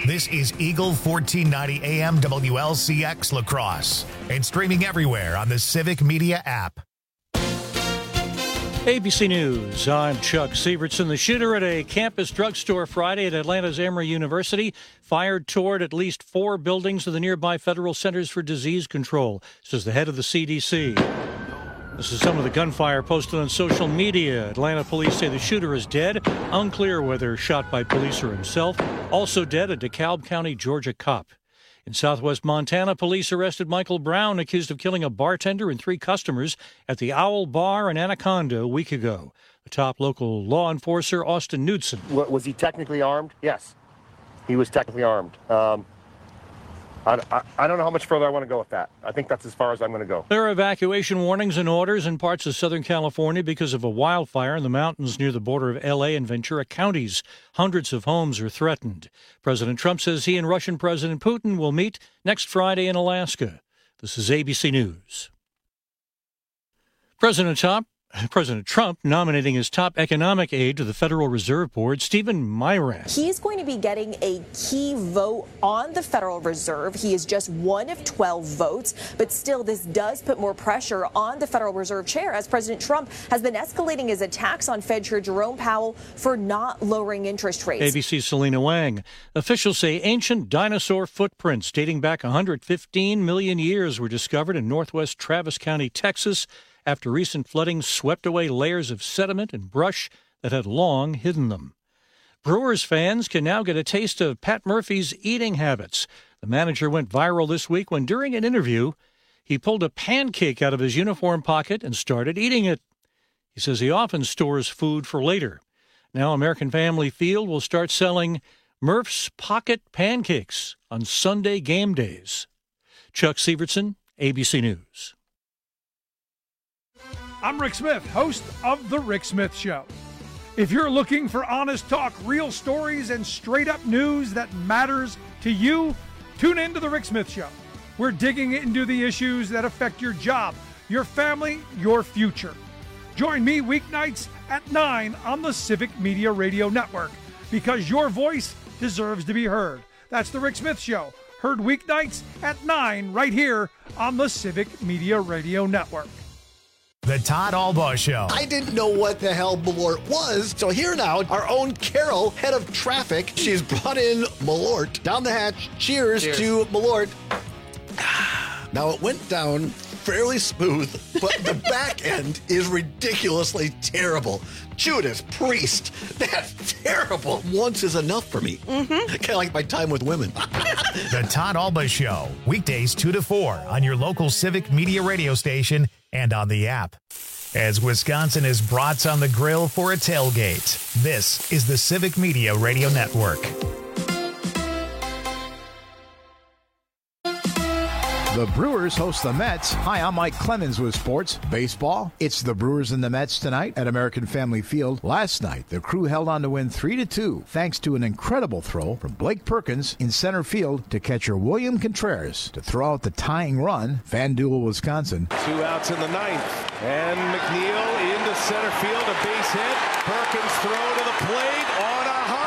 This is Eagle 1490 AM WLCX La Crosse and streaming everywhere on the Civic Media app. ABC News, I'm Chuck Sievertson. The shooter at a campus drugstore Friday at Atlanta's Emory University fired toward at least 4 buildings of the nearby Federal Centers for Disease Control, says the head of the CDC. This is some of the gunfire posted on social media. Atlanta police say the shooter is dead. Unclear whether shot by police or himself. Also dead, a DeKalb County, Georgia cop. In southwest Montana, police arrested Michael Brown, accused of killing a bartender and 3 customers at the Owl Bar in Anaconda a week ago. The top local law enforcer, Austin Knudsen. Was he technically armed? Yes, he was technically armed. I don't know how much further I want to go with that. I think that's as far as I'm going to go. There are evacuation warnings and orders in parts of Southern California because of a wildfire in the mountains near the border of L.A. and Ventura counties. Hundreds of homes are threatened. President Trump says he and Russian President Putin will meet next Friday in Alaska. This is ABC News. President Trump nominating his top economic aide to the Federal Reserve Board, Stephen Miran. He's going to be getting a key vote on the Federal Reserve. He is just one of 12 votes, but still this does put more pressure on the Federal Reserve chair as President Trump has been escalating his attacks on Fed Chair Jerome Powell for not lowering interest rates. ABC's Selena Wang. Officials say ancient dinosaur footprints dating back 115 million years were discovered in northwest Travis County, Texas, after recent flooding swept away layers of sediment and brush that had long hidden them. Brewers fans can now get a taste of Pat Murphy's eating habits. The manager went viral this week when, during an interview, he pulled a pancake out of his uniform pocket and started eating it. He says he often stores food for later. Now American Family Field will start selling Murph's Pocket Pancakes on Sunday game days. Chuck Sievertson, ABC News. I'm Rick Smith, host of The Rick Smith Show. If you're looking for honest talk, real stories, and straight-up news that matters to you, tune in to The Rick Smith Show. We're digging into the issues that affect your job, your family, your future. Join me weeknights at 9 on the Civic Media Radio Network, because your voice deserves to be heard. That's The Rick Smith Show, heard weeknights at 9 right here on the Civic Media Radio Network. The Todd Albaugh Show. I didn't know what the hell Malort was. So here now, our own Carol, head of traffic. She's brought in Malort. Down the hatch. Cheers. To Malort. Now, it went down fairly smooth, but the back end is ridiculously terrible. Judas Priest, that's terrible. Once is enough for me. Kind of like my time with women. The Todd Albaugh Show. Weekdays 2 to 4 on your local Civic Media radio station and on the app. As Wisconsin is brats on the grill for a tailgate, this is the Civic Media Radio Network. The Brewers host the Mets. Hi, I'm Mike Clemens with sports. Baseball. It's the Brewers and the Mets tonight at American Family Field. Last night, the Crew held on to win 3-2 thanks to an incredible throw from Blake Perkins in center field to catcher William Contreras to throw out the tying run. FanDuel, Wisconsin. 2 outs in the 9th. And McNeil into center field, a base hit. Perkins throw to the plate on a hop.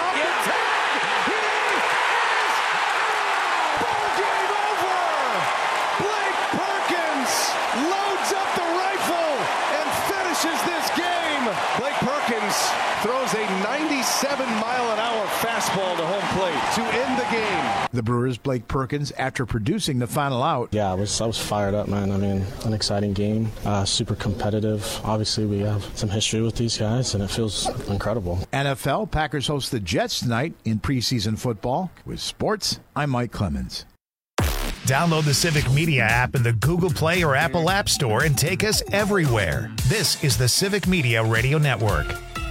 Blake Perkins throws a 97-mile-an-hour fastball to home plate to end the game. The Brewers' Blake Perkins, after producing the final out. Yeah, I was fired up, man. I mean, an exciting game, super competitive. Obviously, we have some history with these guys, and it feels incredible. NFL, Packers host the Jets tonight in preseason football. With sports, I'm Mike Clemens. Download the Civic Media app in the Google Play or Apple App Store and take us everywhere. This is the Civic Media Radio Network.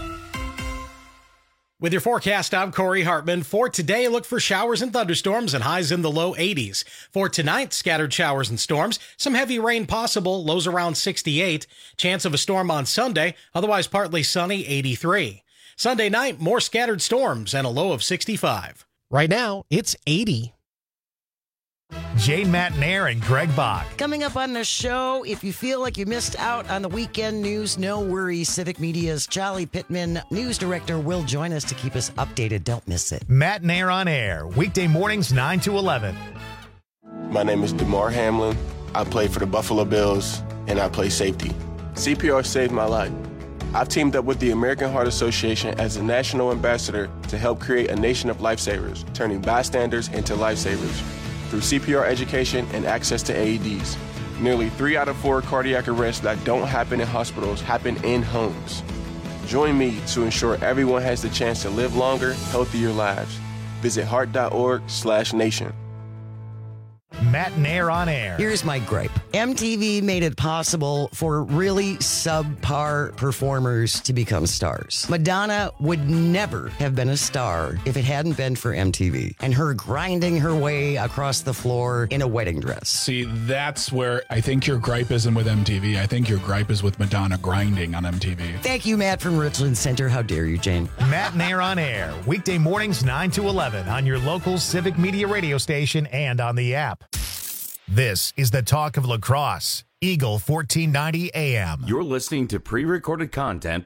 With your forecast, I'm Corey Hartman. For today, look for showers and thunderstorms and highs in the low 80s. For tonight, scattered showers and storms. Some heavy rain possible, lows around 68. Chance of a storm on Sunday, otherwise partly sunny, 83. Sunday night, more scattered storms and a low of 65. Right now, it's 80. Jane Matnair and Greg Bach. Coming up on the show, if you feel like you missed out on the weekend news, no worries. Civic Media's Charlie Pittman, news director, will join us to keep us updated. Don't miss it. Matnair on Air, weekday mornings 9 to 11. My name is DeMar Hamlin. I play for the Buffalo Bills, and I play safety. CPR saved my life. I've teamed up with the American Heart Association as a national ambassador to help create a nation of lifesavers, turning bystanders into lifesavers. Through CPR education and access to AEDs, nearly 3 out of 4 cardiac arrests that don't happen in hospitals happen in homes. Join me to ensure everyone has the chance to live longer, healthier lives. Visit heart.org/nation. Matnair on Air. Here's my gripe. MTV made it possible for really subpar performers to become stars. Madonna would never have been a star if it hadn't been for MTV and her grinding her way across the floor in a wedding dress. See, that's where I think your gripe isn't with MTV. I think your gripe is with Madonna grinding on MTV. Thank you, Matt from Richland Center. How dare you, Jane? Matnair on Air, weekday mornings 9 to 11 on your local Civic Media radio station and on the app. This is the talk of lacrosse, Eagle 1490 AM. You're listening to pre-recorded content.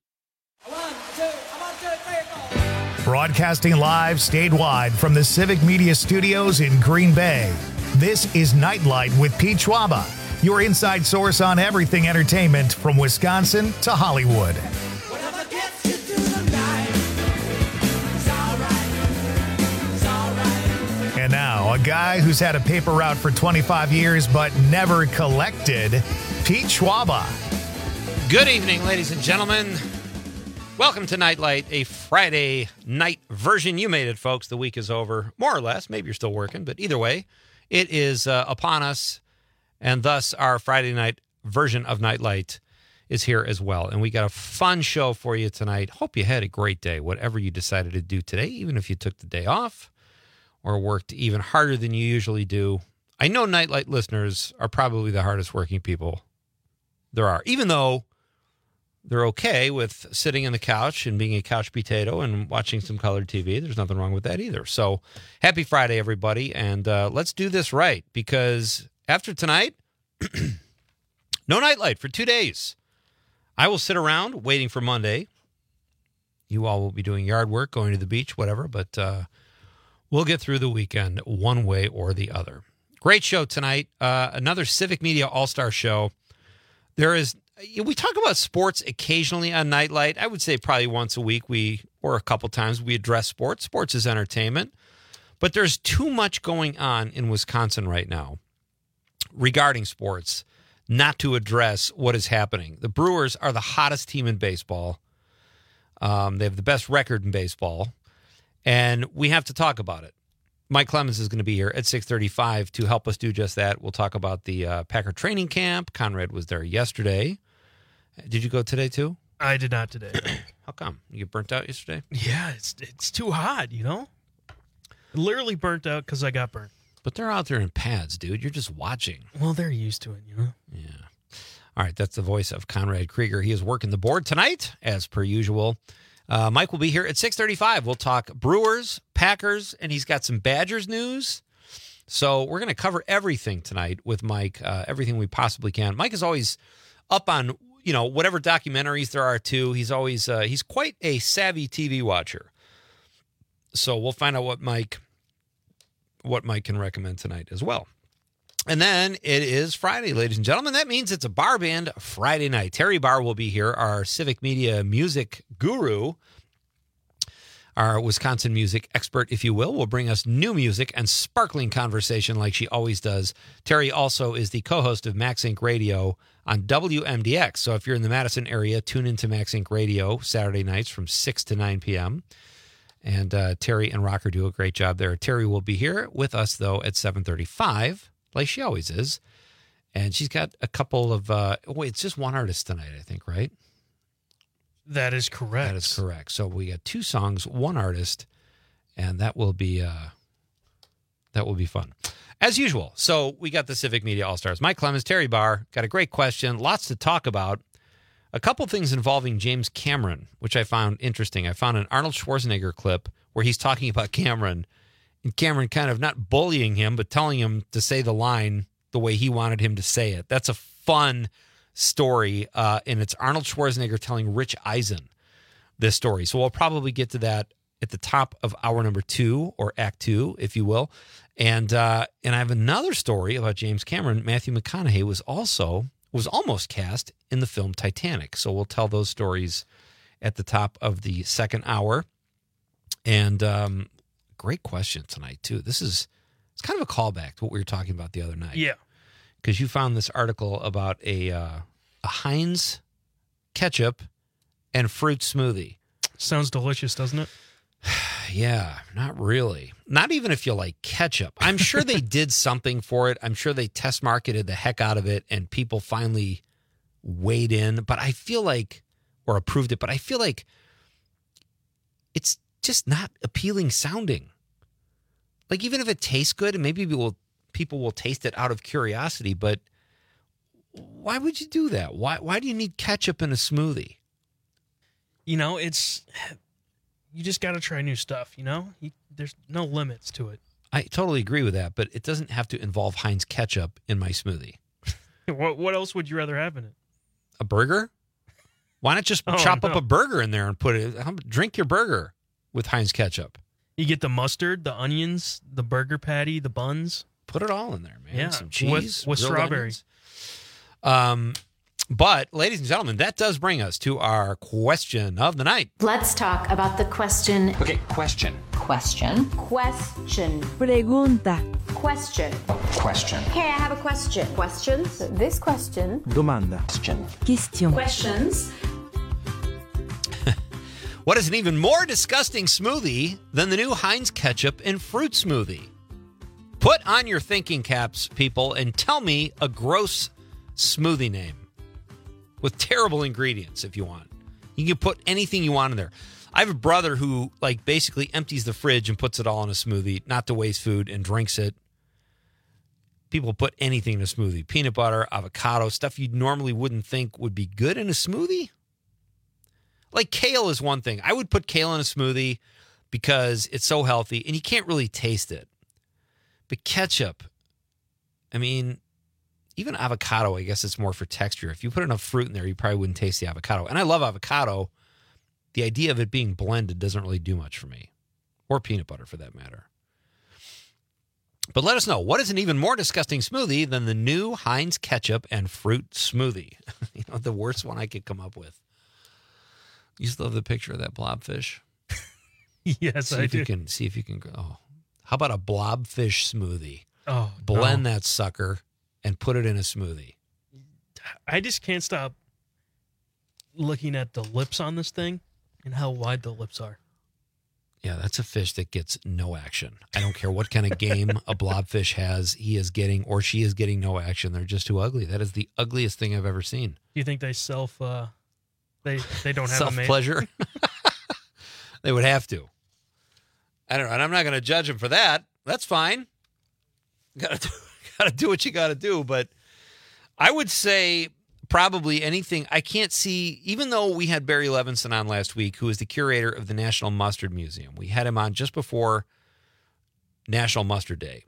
Broadcasting live statewide from the Civic Media Studios in Green Bay. This is Nightlight with Pete Schwaba, your inside source on everything entertainment from Wisconsin to Hollywood. And now, a guy who's had a paper route for 25 years but never collected, Pete Schwaba. Good evening, ladies and gentlemen. Welcome to Nightlight, a Friday night version. You made it, folks. The week is over, more or less. Maybe you're still working, but either way, it is upon us, and thus our Friday night version of Nightlight is here as well. And we got a fun show for you tonight. Hope you had a great day, whatever you decided to do today, even if you took the day off or worked even harder than you usually do. I know Nightlight listeners are probably the hardest working people there are, even though they're okay with sitting on the couch and being a couch potato and watching some colored TV. There's nothing wrong with that either. So happy Friday, everybody, and let's do this right, because after tonight, no Nightlight for 2 days. I will sit around waiting for Monday. You all will be doing yard work, going to the beach, whatever, but we'll get through the weekend one way or the other. Great show tonight. Another Civic Media All-Star show. We talk about sports occasionally on Nightlight. I would say probably once a week or a couple times we address sports. Sports is entertainment. But there's too much going on in Wisconsin right now regarding sports not to address what is happening. The Brewers are the hottest team in baseball. They have the best record in baseball. And we have to talk about it. Mike Clemens is going to be here at 6:35 to help us do just that. We'll talk about the Packer training camp. Conrad was there yesterday. Did you go today too? I did not today. How come? You get burnt out yesterday? Yeah, it's too hot, you know? Literally burnt out because I got burnt. But they're out there in pads, dude. You're just watching. Well, they're used to it, you know? Yeah. All right, that's the voice of Conrad Krieger. He is working the board tonight, as per usual. Mike will be here at 6:35. We'll talk Brewers, Packers, and he's got some Badgers news. So we're going to cover everything tonight with Mike, everything we possibly can. Mike is always up on, whatever documentaries there are too. He's always he's quite a savvy TV watcher. So we'll find out what Mike can recommend tonight as well. And then it is Friday, ladies and gentlemen. That means it's a bar band Friday night. Terry Barr will be here, our Civic Media music guru, our Wisconsin music expert, if you will bring us new music and sparkling conversation like she always does. Terry also is the co-host of Max Inc. Radio on WMDX. So if you're in the Madison area, tune into Max Inc. Radio Saturday nights from 6 to 9 p.m. And Terry and Rocker do a great job there. Terry will be here with us, though, at 7:35. Like she always is. And she's got a couple of, it's just one artist tonight, I think, right? That is correct. That is correct. So we got 2 songs, 1 artist, and that will be fun. As usual. So we got the Civic Media All-Stars. Mike Clemens, Terry Barr, got a great question, lots to talk about. A couple things involving James Cameron, which I found interesting. I found an Arnold Schwarzenegger clip where he's talking about Cameron, And Cameron kind of not bullying him, but telling him to say the line the way he wanted him to say it. That's a fun story, and it's Arnold Schwarzenegger telling Rich Eisen this story. So we'll probably get to that at the top of hour number 2, or act 2, if you will. And I have another story about James Cameron. Matthew McConaughey was almost cast in the film Titanic. So we'll tell those stories at the top of the second hour. And great question tonight, too. It's kind of a callback to what we were talking about the other night. Yeah. Because you found this article about a Heinz ketchup and fruit smoothie. Sounds delicious, doesn't it? Yeah, not really. Not even if you like ketchup. I'm sure they did something for it. I'm sure they test marketed the heck out of it, and people finally weighed in. But I feel like, or approved it, but I feel like it's just not appealing sounding. Like, even if it tastes good, and maybe people will taste it out of curiosity, but why would you do that? Why do you need ketchup in a smoothie? You know, you just got to try new stuff, you know? There's no limits to it. I totally agree with that, but it doesn't have to involve Heinz ketchup in my smoothie. What else would you rather have in it? A burger? Why not just chop up a burger in there and put it? Drink your burger with Heinz ketchup. You get the mustard, the onions, the burger patty, the buns. Put it all in there, man. Yeah, some cheese with strawberry. But, ladies and gentlemen, that does bring us to our question of the night. Let's talk about the question. Okay, question. Question. Pregunta. Question. Hey, I have a question. Questions? This question. Domanda. Question. Questions. What is an even more disgusting smoothie than the new Heinz ketchup and fruit smoothie? Put on your thinking caps, people, and tell me a gross smoothie name with terrible ingredients if you want. You can put anything you want in there. I have a brother who basically empties the fridge and puts it all in a smoothie, not to waste food, and drinks it. People put anything in a smoothie. Peanut butter, avocado, stuff you normally wouldn't think would be good in a smoothie. Like kale is one thing. I would put kale in a smoothie because it's so healthy and you can't really taste it. But ketchup, I mean, even avocado, I guess it's more for texture. If you put enough fruit in there, you probably wouldn't taste the avocado. And I love avocado. The idea of it being blended doesn't really do much for me. Or peanut butter, for that matter. But let us know, what is an even more disgusting smoothie than the new Heinz ketchup and fruit smoothie? The worst one I could come up with. You still have the picture of that blobfish? Yes, I do. See if you can. Oh, how about a blobfish smoothie? Oh, blend that sucker and put it in a smoothie. I just can't stop looking at the lips on this thing and how wide the lips are. Yeah, that's a fish that gets no action. I don't care what kind of game a blobfish has, he is getting or she is getting no action. They're just too ugly. That is the ugliest thing I've ever seen. Do you think they They don't have self-pleasure? They would have to. I don't know, and I'm not going to judge them for that. That's fine. Got to do what you got to do, but I would say probably anything. I can't see, even though we had Barry Levinson on last week, who is the curator of the National Mustard Museum. We had him on just before National Mustard Day.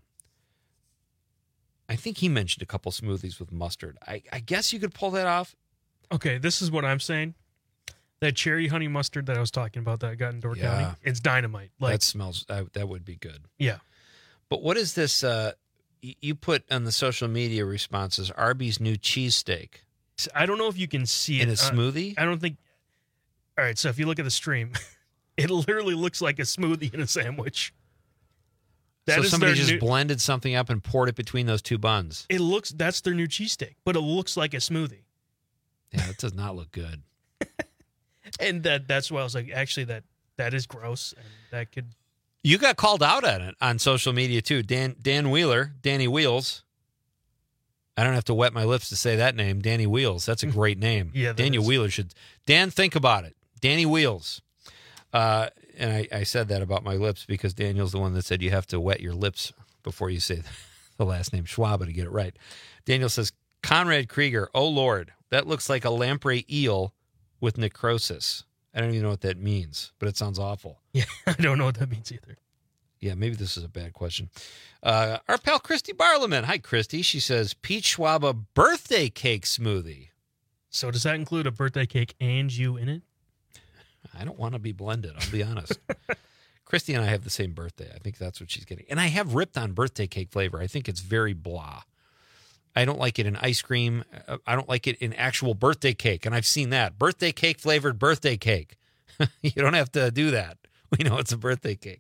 I think he mentioned a couple smoothies with mustard. I guess you could pull that off. Okay, this is what I'm saying. That cherry honey mustard that I was talking about that I got in Door County, it's dynamite. That smells, that would be good. Yeah. But what is this, you put on the social media responses, Arby's new cheesesteak. I don't know if you can see in it. In a smoothie? I don't think. All right, so if you look at the stream, it literally looks like a smoothie in a sandwich. So somebody just blended something up and poured it between those two buns. That's their new cheesesteak, but it looks like a smoothie. Yeah, it does not look good. And that's why I was like, actually, that is gross, and that could. You got called out on it on social media too, Dan Wheeler, Danny Wheels. I don't have to wet my lips to say that name, Danny Wheels. That's a great name. Yeah, Daniel Wheeler should. Dan, think about it, Danny Wheels. And I said that about my lips because Daniel's the one that said you have to wet your lips before you say the last name Schwab to get it right. Daniel says, Conrad Krieger, oh Lord, that looks like a lamprey eel with necrosis. I don't even know what that means, but it sounds awful. Yeah, I don't know what that means either. Yeah, maybe this is a bad question. Our pal Christy Barleman. Hi, Christy. She says, Peach Schwab birthday cake smoothie. So does that include a birthday cake and you in it? I don't want to be blended, I'll be honest. Christy and I have the same birthday. I think that's what she's getting. And I have ripped on birthday cake flavor. I think it's very blah. I don't like it in ice cream. I don't like it in actual birthday cake. And I've seen that. Birthday cake flavored birthday cake. You don't have to do that. We know it's a birthday cake.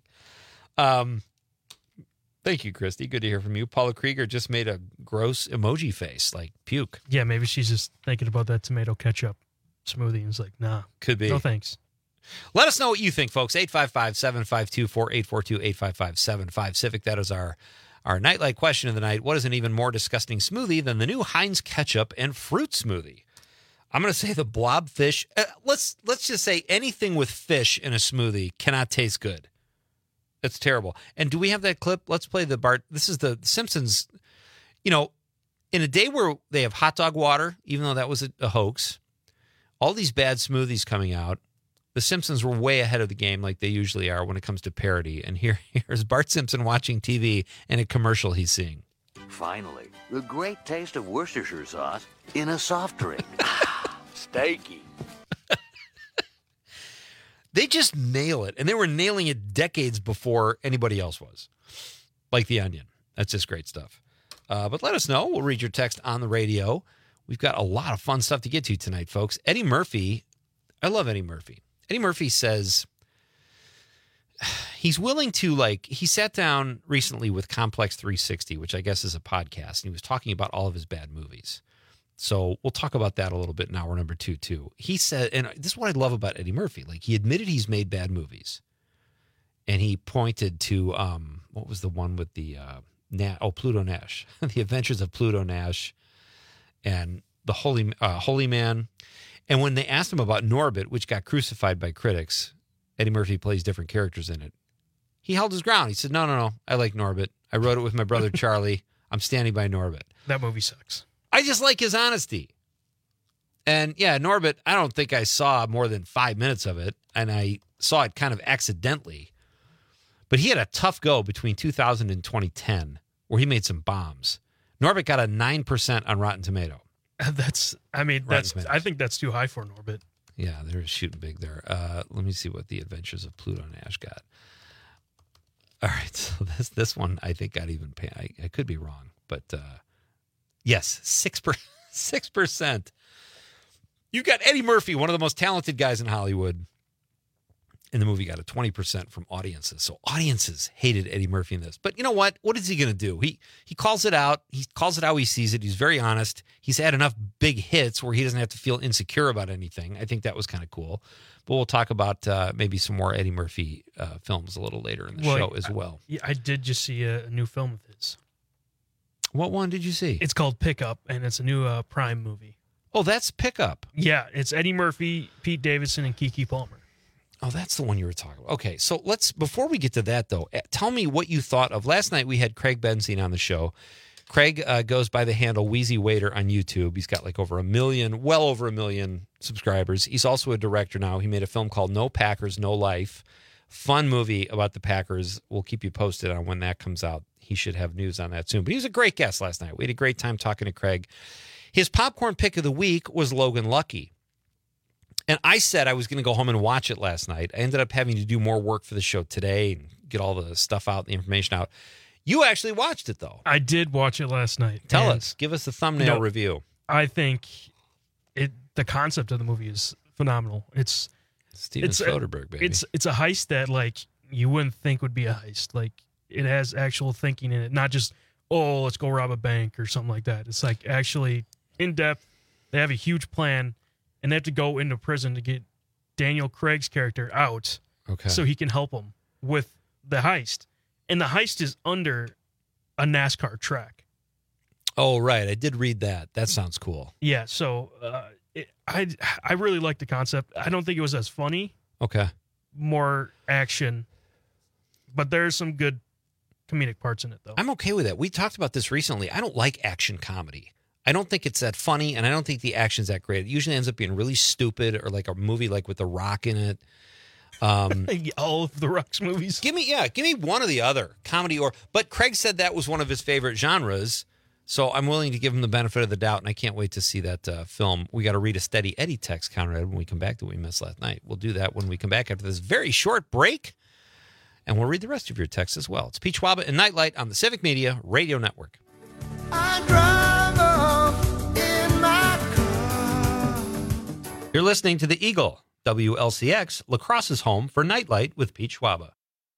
Thank you, Christy. Good to hear from you. Paula Krieger just made a gross emoji face, like puke. Yeah, maybe she's just thinking about that tomato ketchup smoothie and is like, nah. Could be. No thanks. Let us know what you think, folks. 855-752-4842, 855-75-Civic. That is our nightlight question of the night. What is an even more disgusting smoothie than the new Heinz ketchup and fruit smoothie? I'm going to say the blobfish. Let's just say anything with fish in a smoothie cannot taste good. It's terrible. And do we have that clip? Let's play the Bart. This is the Simpsons. You know, in a day where they have hot dog water, even though that was a hoax, all these bad smoothies coming out, the Simpsons were way ahead of the game like they usually are when it comes to parody. And here's Bart Simpson watching TV and a commercial he's seeing. Finally, the great taste of Worcestershire sauce in a soft drink. Steaky. They just nail it. And they were nailing it decades before anybody else was. Like The Onion. That's just great stuff. But let us know. We'll read your text on the radio. We've got a lot of fun stuff to get to tonight, folks. Eddie Murphy. I love Eddie Murphy. Eddie Murphy says he's willing to, he sat down recently with Complex 360, which I guess is a podcast, and he was talking about all of his bad movies. So we'll talk about that a little bit in hour number 2, too. He said, and this is what I love about Eddie Murphy, he admitted he's made bad movies. And he pointed to, what was the one with the, Pluto Nash, The Adventures of Pluto Nash, and the Holy Man. And when they asked him about Norbit, which got crucified by critics, Eddie Murphy plays different characters in it. He held his ground. He said, no, I like Norbit. I wrote it with my brother Charlie. I'm standing by Norbit. That movie sucks. I just like his honesty. And yeah, Norbit, I don't think I saw more than 5 minutes of it, and I saw it kind of accidentally. But he had a tough go between 2000 and 2010 where he made some bombs. Norbit got a 9% on Rotten Tomato. I think that's too high for Norbit. Yeah, they're shooting big there. Let me see what The Adventures of Pluto Nash got. All right, so this one I think got even. I could be wrong, but yes, 6%. You got Eddie Murphy, one of the most talented guys in Hollywood. And the movie got a 20% from audiences. So audiences hated Eddie Murphy in this. But you know what? What is he going to do? He calls it out. He calls it how he sees it. He's very honest. He's had enough big hits where he doesn't have to feel insecure about anything. I think that was kind of cool. But we'll talk about maybe some more Eddie Murphy films a little later in the show as well. I did just see a new film of his. What one did you see? It's called Pickup, and it's a new Prime movie. Oh, that's Pickup. Yeah, it's Eddie Murphy, Pete Davidson, and Keke Palmer. Oh, that's the one you were talking about. Okay, so before we get to that, though, tell me what you thought of. Last night we had Craig Benzine on the show. Craig goes by the handle Wheezy Waiter on YouTube. He's got well over a million subscribers. He's also a director now. He made a film called No Packers, No Life. Fun movie about the Packers. We'll keep you posted on when that comes out. He should have news on that soon. But he was a great guest last night. We had a great time talking to Craig. His popcorn pick of the week was Logan Lucky. And I said I was going to go home and watch it last night. I ended up having to do more work for the show today and get all the stuff out, the information out. You actually watched it, though. I did watch it last night. Tell us. Give us the thumbnail review. I think the concept of the movie is phenomenal. It's Steven Soderbergh, baby. It's a heist that, you wouldn't think would be a heist. It has actual thinking in it, not just, let's go rob a bank or something like that. It's actually in-depth. They have a huge plan. And they have to go into prison to get Daniel Craig's character out so he can help them with the heist. And the heist is under a NASCAR track. Oh, right. I did read that. That sounds cool. Yeah, so I really like the concept. I don't think it was as funny. Okay. More action. But there's some good comedic parts in it, though. I'm okay with that. We talked about this recently. I don't like action comedy. I don't think it's that funny, and I don't think the action's that great. It usually ends up being really stupid or like a movie with The Rock in it. All of the Rock's movies. Give me one or the other, comedy or. But Craig said that was one of his favorite genres, so I'm willing to give him the benefit of the doubt, and I can't wait to see that film. We got to read a Steady Eddie text, Conrad, when we come back that we missed last night. We'll do that when we come back after this very short break, and we'll read the rest of your texts as well. It's Pete Schwaba and Nightlight on the Civic Media Radio Network. I drive off in my car. You're listening to The Eagle, WLCX, La Crosse's home for Nightlight with Pete Schwaba.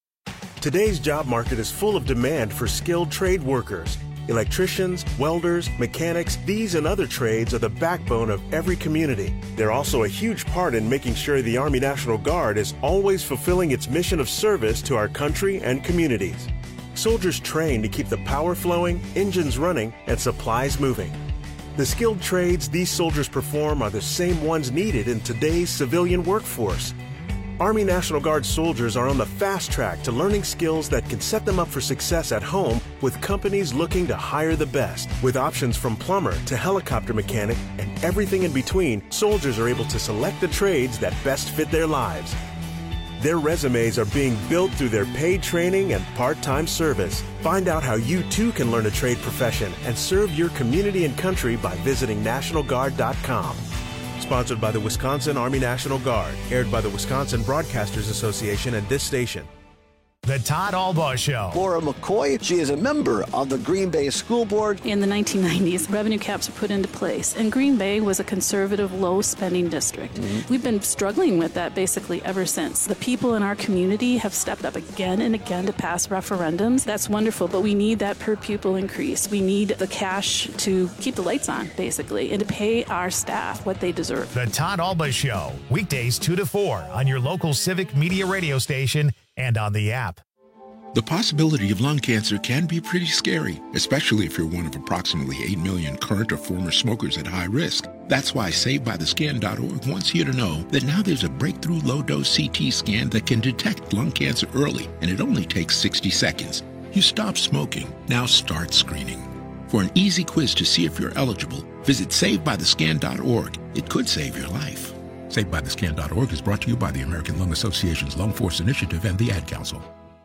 Today's job market is full of demand for skilled trade workers. Electricians, welders, mechanics, these and other trades are the backbone of every community. They're also a huge part in making sure the Army National Guard is always fulfilling its mission of service to our country and communities. Soldiers train to keep the power flowing, engines running, and supplies moving. The skilled trades these soldiers perform are the same ones needed in today's civilian workforce. Army National Guard soldiers are on the fast track to learning skills that can set them up for success at home with companies looking to hire the best. With options from plumber to helicopter mechanic and everything in between, soldiers are able to select the trades that best fit their lives. Their resumes are being built through their paid training and part-time service. Find out how you too can learn a trade profession and serve your community and country by visiting NationalGuard.com. Sponsored by the Wisconsin Army National Guard. Aired by the Wisconsin Broadcasters Association and this station. The Todd Albaugh Show. Laura McCoy, she is a member of the Green Bay School Board. In the 1990s, revenue caps were put into place, and Green Bay was a conservative, low-spending district. Mm-hmm. We've been struggling with that basically ever since. The people in our community have stepped up again and again to pass referendums. That's wonderful, but we need that per-pupil increase. We need the cash to keep the lights on, basically, and to pay our staff what they deserve. The Todd Albaugh Show, weekdays 2 to 4 on your local Civic Media radio station and on the app. The possibility of lung cancer can be pretty scary, especially if you're one of approximately 8 million current or former smokers at high risk. That's why SaveByTheScan.org wants you to know that now there's a breakthrough low-dose CT scan that can detect lung cancer early, and it only takes 60 seconds. You stop smoking, now start screening. For an easy quiz to see if you're eligible, visit SaveByTheScan.org. It could save your life. SaveByTheScan.org is brought to you by the American Lung Association's Lung Force Initiative and the Ad Council.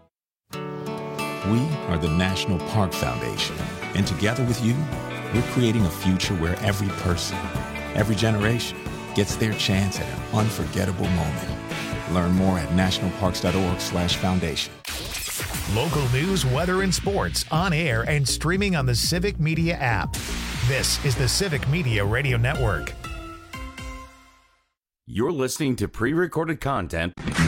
We are the National Park Foundation, and together with you, we're creating a future where every person, every generation, gets their chance at an unforgettable moment. Learn more at nationalparks.org/foundation. Local news, weather, and sports on air and streaming on the Civic Media app. This is the Civic Media Radio Network. You're listening to pre-recorded content.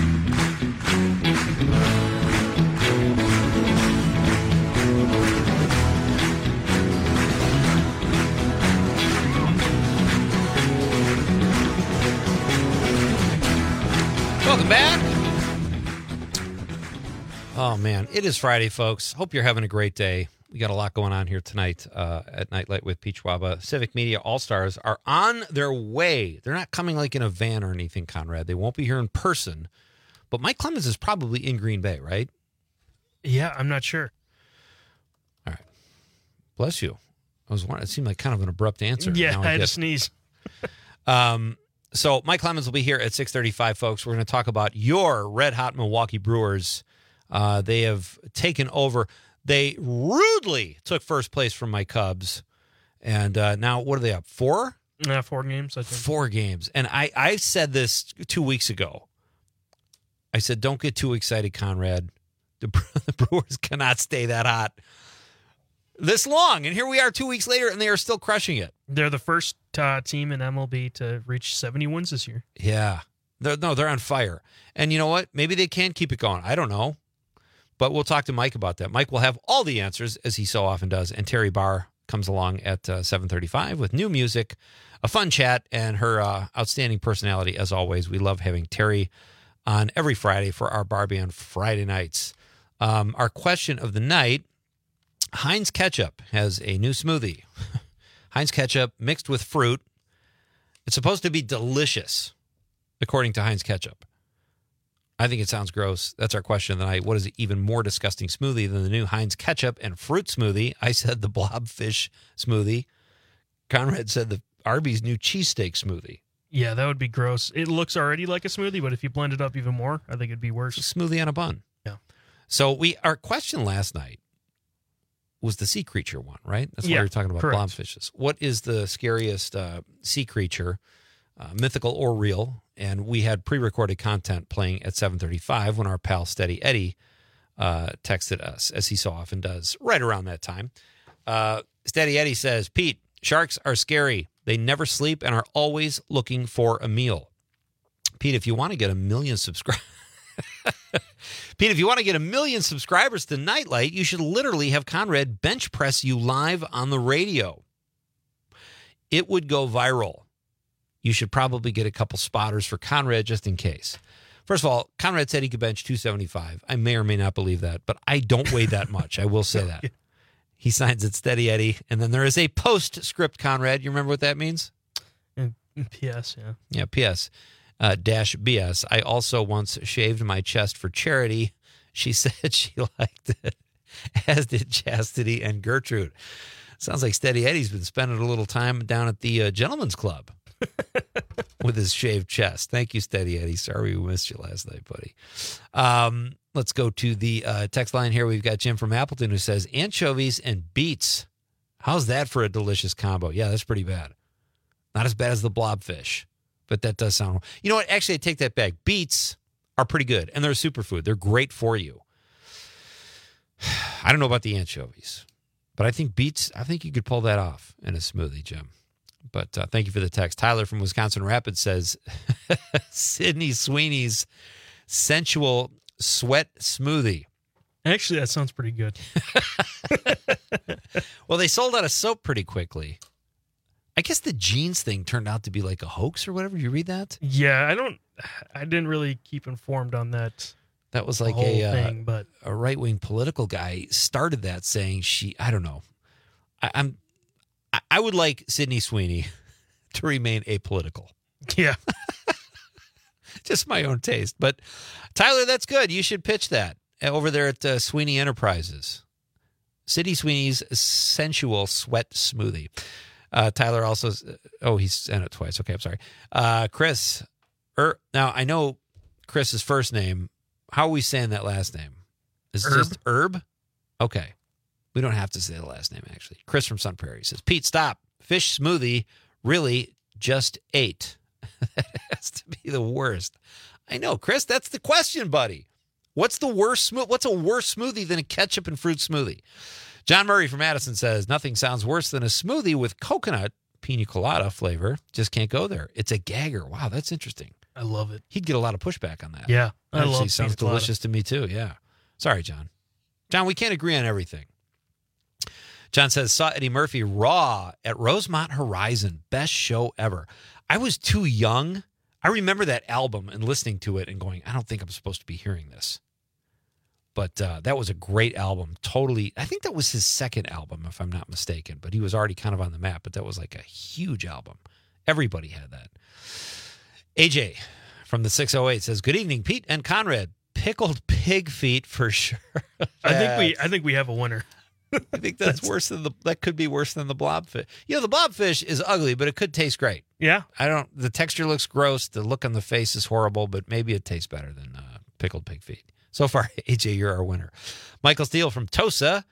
Welcome back. Oh, man. It is Friday, folks. Hope you're having a great day. We got a lot going on here tonight at Nightlight with Pete Schwaba. Civic Media All-Stars are on their way. They're not coming like in a van or anything, Conrad. They won't be here in person. But Mike Clemens is probably in Green Bay, right? Yeah, I'm not sure. All right. Bless you. It seemed like kind of an abrupt answer. Yeah, I had to sneeze. So Mike Clemens will be here at 6:35, folks. We're going to talk about your red-hot Milwaukee Brewers. They have taken over. They rudely took first place from my Cubs. And now, what are they up? 4? 4 games, I think. 4 games. And I said this 2 weeks ago. I said, don't get too excited, Conrad. The Brewers cannot stay that hot this long. And here we are 2 weeks later, and they are still crushing it. They're the first team in MLB to reach 70 wins this year. Yeah. They're on fire. And you know what? Maybe they can keep it going. I don't know. But we'll talk to Mike about that. Mike will have all the answers, as he so often does. And Terry Barr comes along at 7:35 with new music, a fun chat, and her outstanding personality, as always. We love having Terry on every Friday for our Barbie on Friday nights. Our question of the night, Heinz Ketchup has a new smoothie. Heinz Ketchup mixed with fruit. It's supposed to be delicious, according to Heinz Ketchup. I think it sounds gross. That's our question of the night. What is an even more disgusting smoothie than the new Heinz Ketchup and fruit smoothie? I said the blobfish smoothie. Conrad said the Arby's new cheesesteak smoothie. Yeah, that would be gross. It looks already like a smoothie, but if you blend it up even more, I think it'd be worse. Smoothie on a bun. Yeah. So our question last night was the sea creature one, right? That's what we were talking about, correct. blobfishes. What is the scariest sea creature, mythical or real? And we had pre-recorded content playing at 7:35 when our pal Steady Eddie texted us, as he so often does, right around that time. Steady Eddie says, Pete, sharks are scary. They never sleep and are always looking for a meal. Pete, if you want to get 1 million subscribers, Pete, if you want to get 1 million subscribers to Nightlight, you should literally have Conrad bench press you live on the radio. It would go viral. You should probably get a couple spotters for Conrad just in case. First of all, Conrad said he could bench 275. I may or may not believe that, but I don't weigh that much. I will say that. He signs it Steady Eddie, and then there is a postscript, Conrad. You remember what that means? P.S., yeah. Yeah, P.S. Dash B.S. I also once shaved my chest for charity. She said she liked it, as did Chastity and Gertrude. Sounds like Steady Eddie's been spending a little time down at the Gentleman's Club with his shaved chest. Thank you, Steady Eddie. Sorry we missed you last night, buddy. Let's go to the text line here. We've got Jim from Appleton who says, anchovies and beets. How's that for a delicious combo? Yeah, that's pretty bad. Not as bad as the blobfish, but that does sound... You know what? Actually, I take that back. Beets are pretty good, and they're a superfood. They're great for you. I don't know about the anchovies, but I think beets, I think you could pull that off in a smoothie, Jim. But thank you for the text. Tyler from Wisconsin Rapids says, Sydney Sweeney's sensual sweat smoothie. Actually, that sounds pretty good. Well, they sold out of soap pretty quickly. I guess the jeans thing turned out to be like a hoax or whatever. You read that? Yeah, I didn't really keep informed on that. That was like whole thing, but a right-wing political guy started that saying I don't know. I would like Sydney Sweeney to remain apolitical. Yeah. Just my own taste. But Tyler, that's good. You should pitch that over there at Sweeney Enterprises. Sydney Sweeney's sensual sweat smoothie. Tyler also, he sent it twice. Okay, I'm sorry. Chris, now I know Chris's first name. How are we saying that last name? Is it just Herb? Okay. We don't have to say the last name, actually. Chris from Sun Prairie says, Pete, stop. Fish smoothie really just ate. That has to be the worst. I know, Chris, that's the question, buddy. What's a worse smoothie than a ketchup and fruit smoothie? John Murray from Madison says, nothing sounds worse than a smoothie with coconut pina colada flavor. Just can't go there. It's a gagger. Wow, that's interesting. I love it. He'd get a lot of pushback on that. Yeah, I love it. Sounds delicious to me, too. Yeah. Sorry, John. John, we can't agree on everything. John says, saw Eddie Murphy raw at Rosemont Horizon. Best show ever. I was too young. I remember that album and listening to it and going, I don't think I'm supposed to be hearing this. But that was a great album. Totally. I think that was his second album, if I'm not mistaken. But he was already kind of on the map. But that was like a huge album. Everybody had that. AJ from the 608 says, good evening, Pete and Conrad. Pickled pig feet for sure. I think we have a winner. I think that's worse than that could be worse than the blobfish. You know, the blobfish is ugly, but it could taste great. Yeah. The texture looks gross. The look on the face is horrible, but maybe it tastes better than pickled pig feet. So far, AJ, you're our winner. Michael Steele from Tosa,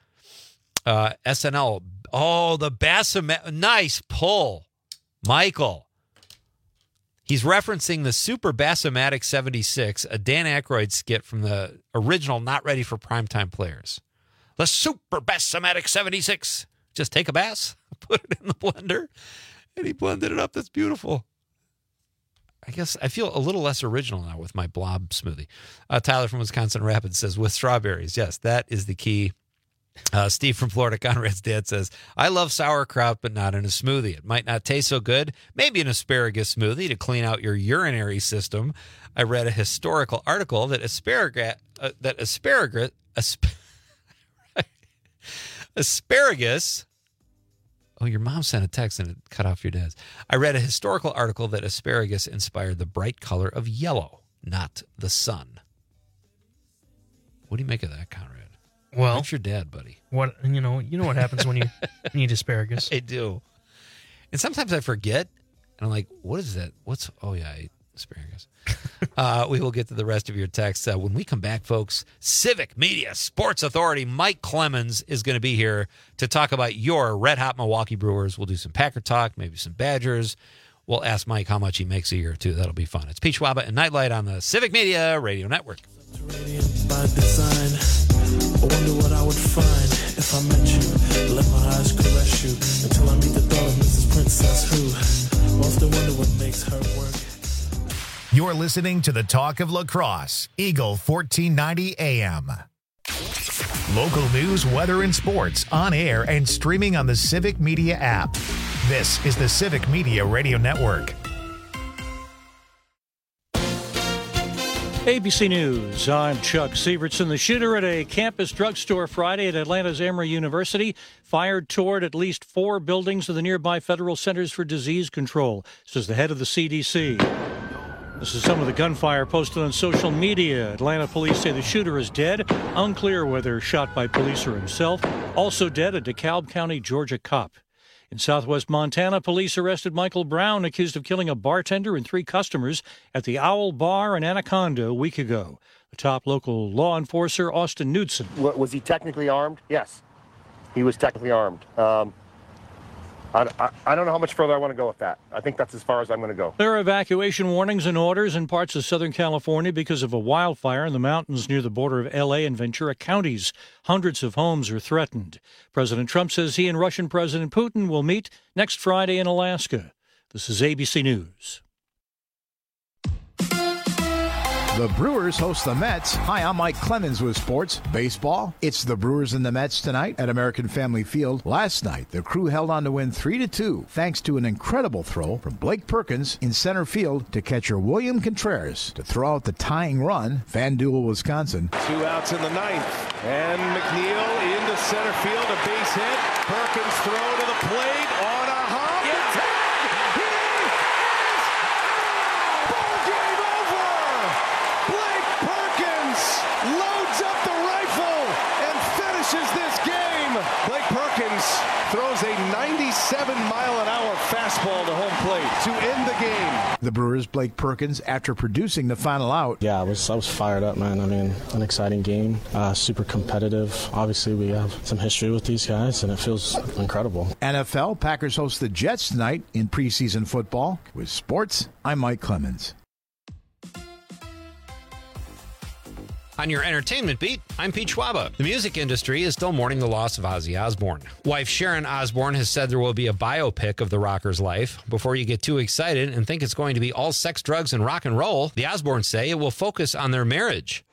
SNL. Oh, the Bassomatic. Nice pull, Michael. He's referencing the Super Bassomatic 76, a Dan Aykroyd skit from the original Not Ready for Primetime Players. The Super Bassomatic 76. Just take a bass, put it in the blender, and he blended it up. That's beautiful. I guess I feel a little less original now with my blob smoothie. Tyler from Wisconsin Rapids says, with strawberries. Yes, that is the key. Steve from Florida, Conrad's dad, says, I love sauerkraut, but not in a smoothie. It might not taste so good. Maybe an asparagus smoothie to clean out your urinary system. I read a historical article that asparagus. Oh, your mom sent a text and it cut off your dad's. I read a historical article that asparagus inspired the bright color of yellow, not the sun. What do you make of that, Conrad? Well, that's your dad, buddy. What you know what happens when you eat asparagus. I do. And sometimes I forget. And I'm like, what is that? Oh, yeah, I ate asparagus. We will get to the rest of your texts. When we come back, folks, Civic Media Sports Authority Mike Clemens is going to be here to talk about your red-hot Milwaukee Brewers. We'll do some Packer talk, maybe some Badgers. We'll ask Mike how much he makes a year, too. That'll be fun. It's Pete Schwaba and Nightlight on the Civic Media Radio Network. By design, I wonder what I would find if I met you. Let my eyes caress you until I meet the thought of Mrs. Princess who often wonder what makes her work. You're listening to the Talk of Lacrosse, Eagle 1490 AM. Local news, weather, and sports on air and streaming on the Civic Media app. This is the Civic Media Radio Network. ABC News, I'm Chuck Sievertson. The shooter at a campus drugstore Friday at Atlanta's Emory University fired toward at least 4 buildings of the nearby Federal Centers for Disease Control, says the head of the CDC. This is some of the gunfire posted on social media. Atlanta police say the shooter is dead. Unclear whether shot by police or himself. Also dead, a DeKalb County, Georgia cop. In southwest Montana, police arrested Michael Brown, accused of killing a bartender and 3 customers at the Owl Bar in Anaconda a week ago. The top local law enforcer, Austin Knudsen. Was he technically armed? Yes, he was technically armed. I don't know how much further I want to go with that. I think that's as far as I'm going to go. There are evacuation warnings and orders in parts of Southern California because of a wildfire in the mountains near the border of L.A. and Ventura counties. Hundreds of homes are threatened. President Trump says he and Russian President Putin will meet next Friday in Alaska. This is ABC News. The Brewers host the Mets. Hi, I'm Mike Clemens with sports. Baseball. It's the Brewers and the Mets tonight at American Family Field. Last night, the Crew held on to win 3-2 thanks to an incredible throw from Blake Perkins in center field to catcher William Contreras to throw out the tying run. FanDuel, Wisconsin. 2 outs in the 9th. And McNeil into center field, a base hit. Perkins throw to the plate on a hop. Blake Perkins throws a 97-mile-an-hour fastball to home plate to end the game. The Brewers' Blake Perkins, after producing the final out. Yeah, I was fired up, man. I mean, an exciting game, super competitive. Obviously, we have some history with these guys, and it feels incredible. NFL, Packers host the Jets tonight in preseason football. With sports, I'm Mike Clemens. On your entertainment beat, I'm Pete Schwaba. The music industry is still mourning the loss of Ozzy Osbourne. Wife Sharon Osbourne has said there will be a biopic of the rocker's life. Before you get too excited and think it's going to be all sex, drugs, and rock and roll, the Osbournes say it will focus on their marriage.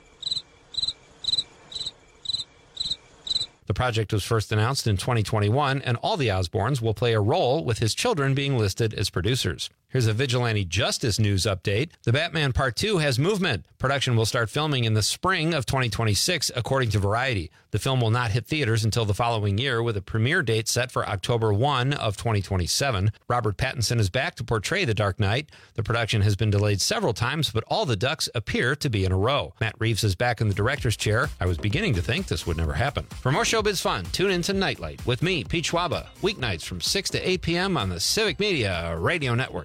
The project was first announced in 2021, and all the Osbournes will play a role, with his children being listed as producers. Here's a vigilante justice news update. The Batman Part 2 has movement. Production will start filming in the spring of 2026, according to Variety. The film will not hit theaters until the following year, with a premiere date set for October 1 of 2027. Robert Pattinson is back to portray the Dark Knight. The production has been delayed several times, but all the ducks appear to be in a row. Matt Reeves is back in the director's chair. I was beginning to think this would never happen. For more showbiz fun, tune in to Nightlight with me, Pete Schwaba, weeknights from 6 to 8 p.m. on the Civic Media Radio Network.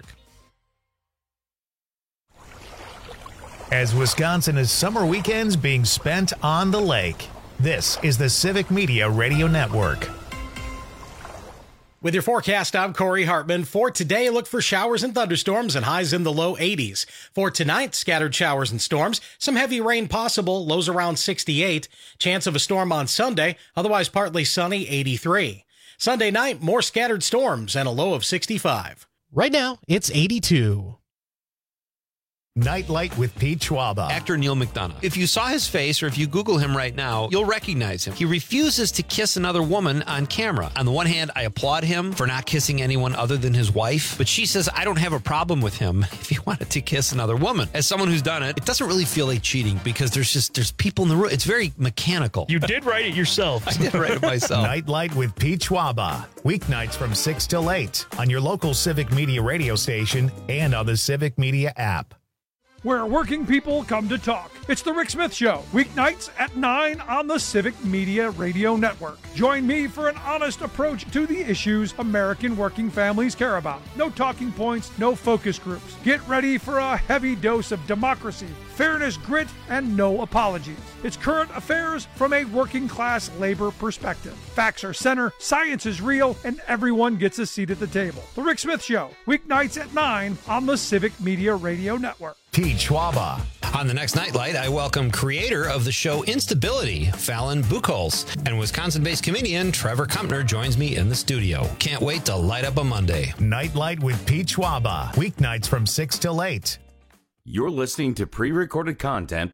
As Wisconsin is summer weekends being spent on the lake, this is the Civic Media Radio Network. With your forecast, I'm Corey Hartman. For today, look for showers and thunderstorms and highs in the low 80s. For tonight, scattered showers and storms. Some heavy rain possible, lows around 68. Chance of a storm on Sunday, otherwise partly sunny, 83. Sunday night, more scattered storms and a low of 65. Right now, it's 82. Nightlight with Pete Schwaba. Actor Neil McDonough. If you saw his face or if you Google him right now, you'll recognize him. He refuses to kiss another woman on camera. On the one hand, I applaud him for not kissing anyone other than his wife, but she says I don't have a problem with him if he wanted to kiss another woman. As someone who's done it, it doesn't really feel like cheating because there's people in the room. It's very mechanical. You did write it yourself. I did write it myself. Nightlight with Pete Schwaba. Weeknights from 6 till 8 on your local Civic Media radio station and on the Civic Media app. where working people come to talk. It's The Rick Smith Show, weeknights at 9 on the Civic Media Radio Network. Join me for an honest approach to the issues American working families care about. No talking points, no focus groups. Get ready for a heavy dose of democracy, fairness, grit, and no apologies. It's current affairs from a working class labor perspective. Facts are center, science is real, and everyone gets a seat at the table. The Rick Smith Show, weeknights at 9 on the Civic Media Radio Network. Pete Schwaba. On the next Nightlight, I welcome creator of the show Instability, Fallon Buchholz, and Wisconsin-based comedian Trevor Kumpner joins me in the studio. Can't wait to light up a Monday. Nightlight with Pete Schwaba, weeknights from 6 till 8. You're listening to pre-recorded content.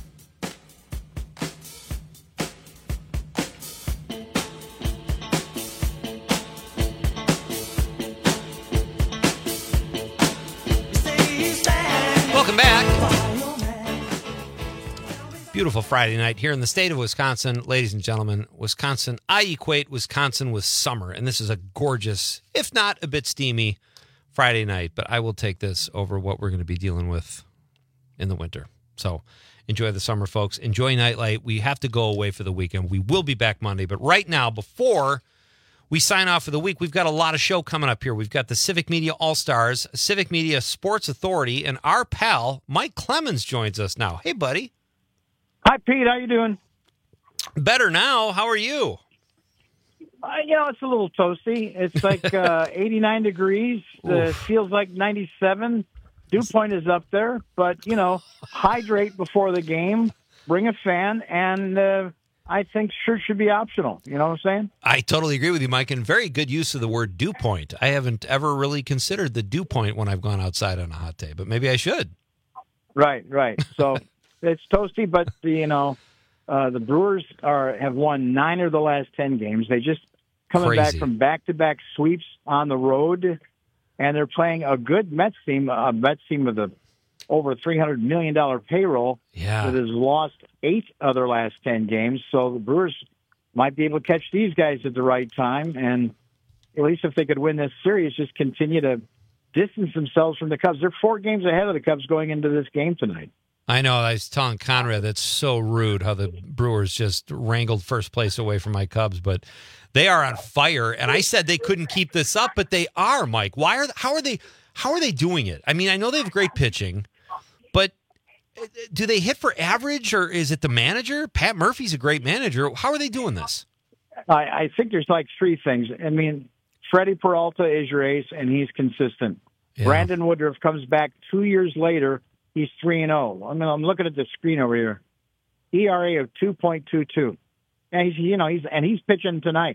Welcome back. Beautiful Friday night here in the state of Wisconsin. Ladies and gentlemen, Wisconsin, I equate Wisconsin with summer, and this is a gorgeous, if not a bit steamy, Friday night, but I will take this over what we're going to be dealing with in the winter. So enjoy the summer, folks. Enjoy Nightlight. We have to go away for the weekend. We will be back Monday, but right now, before we sign off for the week, we've got a lot of show coming up here. We've got the Civic Media All-Stars, Civic Media Sports Authority, and our pal, Mike Clemens, joins us now. Hey, buddy. Hi, Pete. How you doing? Better now. How are you? It's a little toasty. It's like 89 degrees. It feels like 97. Dew point is up there. But, hydrate before the game. Bring a fan. And I think shirts should be optional. You know what I'm saying? I totally agree with you, Mike. And very good use of the word dew point. I haven't ever really considered the dew point when I've gone outside on a hot day. But maybe I should. Right. So it's toasty. But, the Brewers have won 9 of the last 10 games. They just coming back from back-to-back sweeps on the road, and they're playing a good Mets team with a over $300 million payroll that has lost 8 of their last 10 games. So the Brewers might be able to catch these guys at the right time, and at least if they could win this series, just continue to distance themselves from the Cubs. They're 4 games ahead of the Cubs going into this game tonight. I know. I was telling Conrad that's so rude how the Brewers just wrangled first place away from my Cubs, but they are on fire. And I said they couldn't keep this up, but they are, Mike. How are they doing it? I mean, I know they have great pitching, but do they hit for average, or is it the manager? Pat Murphy's a great manager. How are they doing this? I think there's like 3 things. I mean, Freddie Peralta is your ace, and he's consistent. Yeah. Brandon Woodruff comes back 2 years later. He's 3-0. I mean, I'm looking at the screen over here. ERA of 2.22. And he's pitching tonight.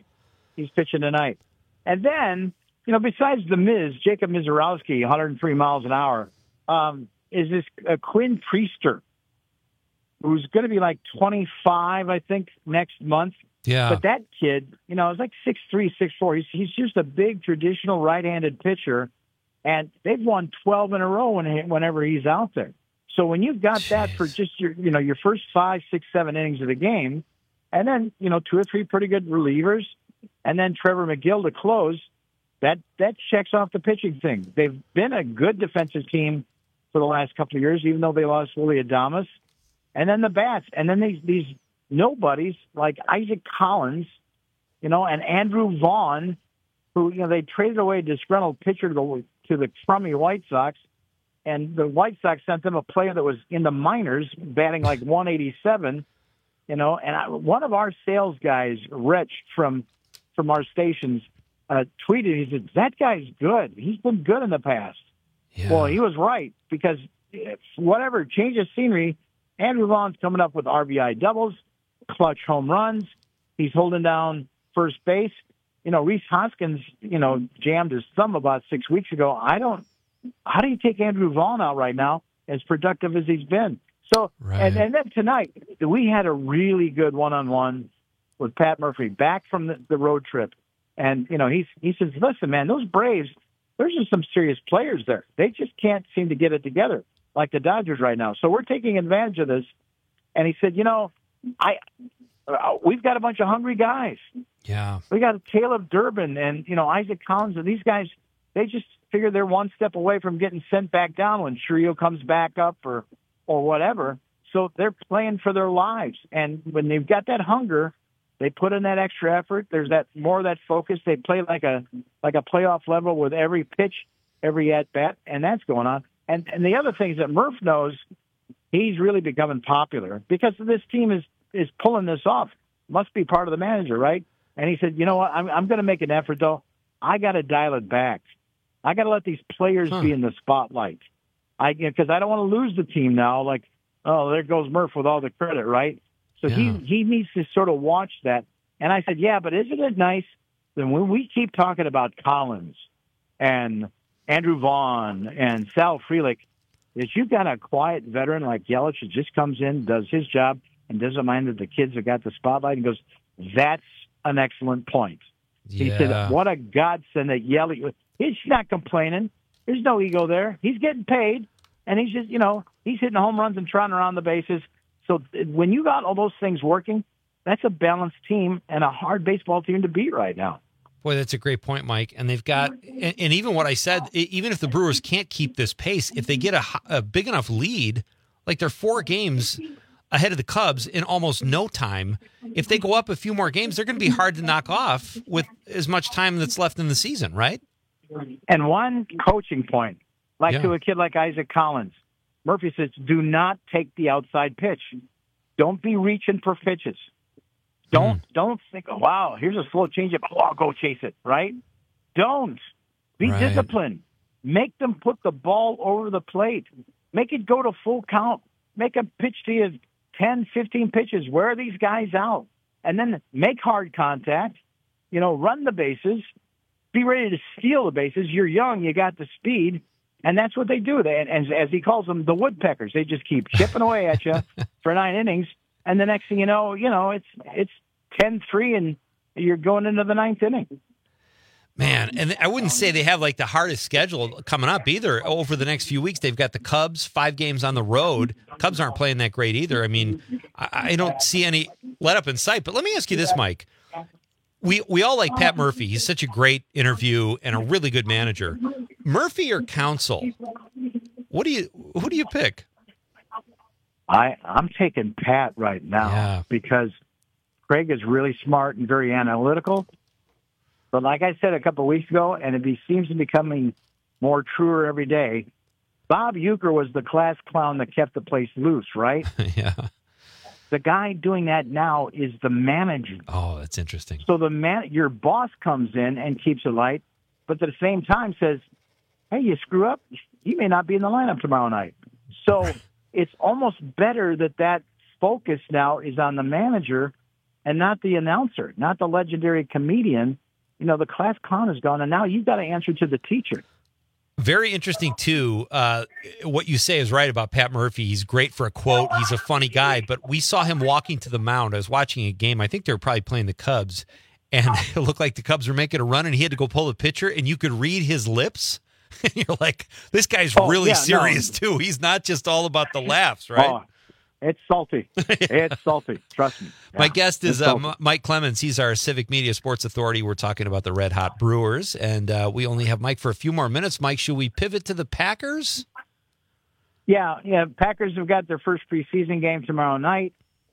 And then, besides the Miz, Jacob Mizorowski, 103 miles an hour, is this Quinn Priester, who's going to be like 25, I think, next month. Yeah. But that kid, is like 6'3", 6'4". He's just a big traditional right-handed pitcher. And they've won 12 in a row whenever he's out there. So when you've got that for just your first 5, 6, 7 innings of the game, and then 2 or 3 pretty good relievers, and then Trevor McGill to close, that checks off the pitching thing. They've been a good defensive team for the last couple of years, even though they lost Willie Adames. And then the bats, and then these nobodies like Isaac Collins, and Andrew Vaughn, who they traded away a disgruntled pitcher to the crummy White Sox, and the White Sox sent them a player that was in the minors, batting like 187, and one of our sales guys, Rich from our stations, tweeted, he said, that guy's good. He's been good in the past. Yeah. Well, he was right, because whatever, change of scenery, Andrew Vaughn's coming up with RBI doubles, clutch home runs. He's holding down first base. Rhys Hoskins, jammed his thumb about 6 weeks ago. How do you take Andrew Vaughn out right now, as productive as he's been? So, right. and then tonight, we had a really good one-on-one with Pat Murphy back from the road trip. And, he says, listen, man, those Braves, there's just some serious players there. They just can't seem to get it together like the Dodgers right now. So we're taking advantage of this. And he said, we've got a bunch of hungry guys. Yeah. We got Caleb Durbin and, Isaac Collins, and these guys, figure they're one step away from getting sent back down when Trio comes back up or whatever. So they're playing for their lives. And when they've got that hunger, they put in that extra effort. There's that more of that focus. They play like a playoff level with every pitch, every at-bat, and that's going on. And the other thing is that Murph knows he's really becoming popular because this team is pulling this off. Must be part of the manager, right? And he said, you know what, I'm going to make an effort, though. I got to dial it back. I got to let these players be in the spotlight. Because I don't want to lose the team now. Like, oh, there goes Murph with all the credit, right? So he needs to sort of watch that. And I said, yeah, but isn't it nice that when we keep talking about Collins and Andrew Vaughn and Sal Frelick, that you've got a quiet veteran like Yelich who just comes in, does his job, and doesn't mind that the kids have got the spotlight, and goes, that's an excellent point. Yeah. He said, what a godsend that Yelich, he's not complaining. There's no ego there. He's getting paid, and he's just, he's hitting home runs and trotting around the bases. So when you got all those things working, that's a balanced team and a hard baseball team to beat right now. Boy, that's a great point, Mike. And they've got, and even what I said, even if the Brewers can't keep this pace, if they get a big enough lead, like they're 4 games ahead of the Cubs in almost no time, if they go up a few more games, they're going to be hard to knock off with as much time that's left in the season, right? And one coaching point, to a kid like Isaac Collins, Murphy says, do not take the outside pitch. Don't be reaching for pitches. Don't think, oh, wow, here's a slow changeup. Oh, I'll go chase it, right? Don't. Be disciplined. Make them put the ball over the plate. Make it go to full count. Make a pitch to you 10, 15 pitches. Wear these guys out. And then make hard contact. Run the bases. Be ready to steal the bases. You're young. You got the speed. And that's what they do. And as he calls them, the woodpeckers. They just keep chipping away at you for 9 innings. And the next thing you know, it's 10-3, and you're going into the 9th inning. Man, and I wouldn't say they have the hardest schedule coming up either. Over the next few weeks, they've got the Cubs, 5 games on the road. Cubs aren't playing that great either. I mean, I don't see any let up in sight. But let me ask you this, Mike. We all like Pat Murphy. He's such a great interview and a really good manager. Murphy or Counsell? Who do you pick? I'm taking Pat right now because Craig is really smart and very analytical. But like I said a couple of weeks ago, and it seems to be becoming more truer every day, Bob Uecker was the class clown that kept the place loose, right? Yeah. The guy doing that now is the manager. Oh, that's interesting. So your boss comes in and keeps it light, but at the same time says, hey, you screw up, you may not be in the lineup tomorrow night. So it's almost better that focus now is on the manager and not the announcer, not the legendary comedian. The class clown is gone, and now you've got to answer to the teacher. Very interesting, too. What you say is right about Pat Murphy. He's great for a quote. He's a funny guy, but we saw him walking to the mound. I was watching a game. I think they were probably playing the Cubs, and it looked like the Cubs were making a run, and he had to go pull the pitcher, and you could read his lips. And you're like, this guy's really serious, too. He's not just all about the laughs, right? Oh, it's salty. It's salty. Trust me. Yeah, my guest is Mike Clemens. He's our Civic Media Sports Authority. We're talking about the Red Hot Brewers, and we only have Mike for a few more minutes. Mike, should we pivot to the Packers? Yeah. Packers have got their first preseason game tomorrow night,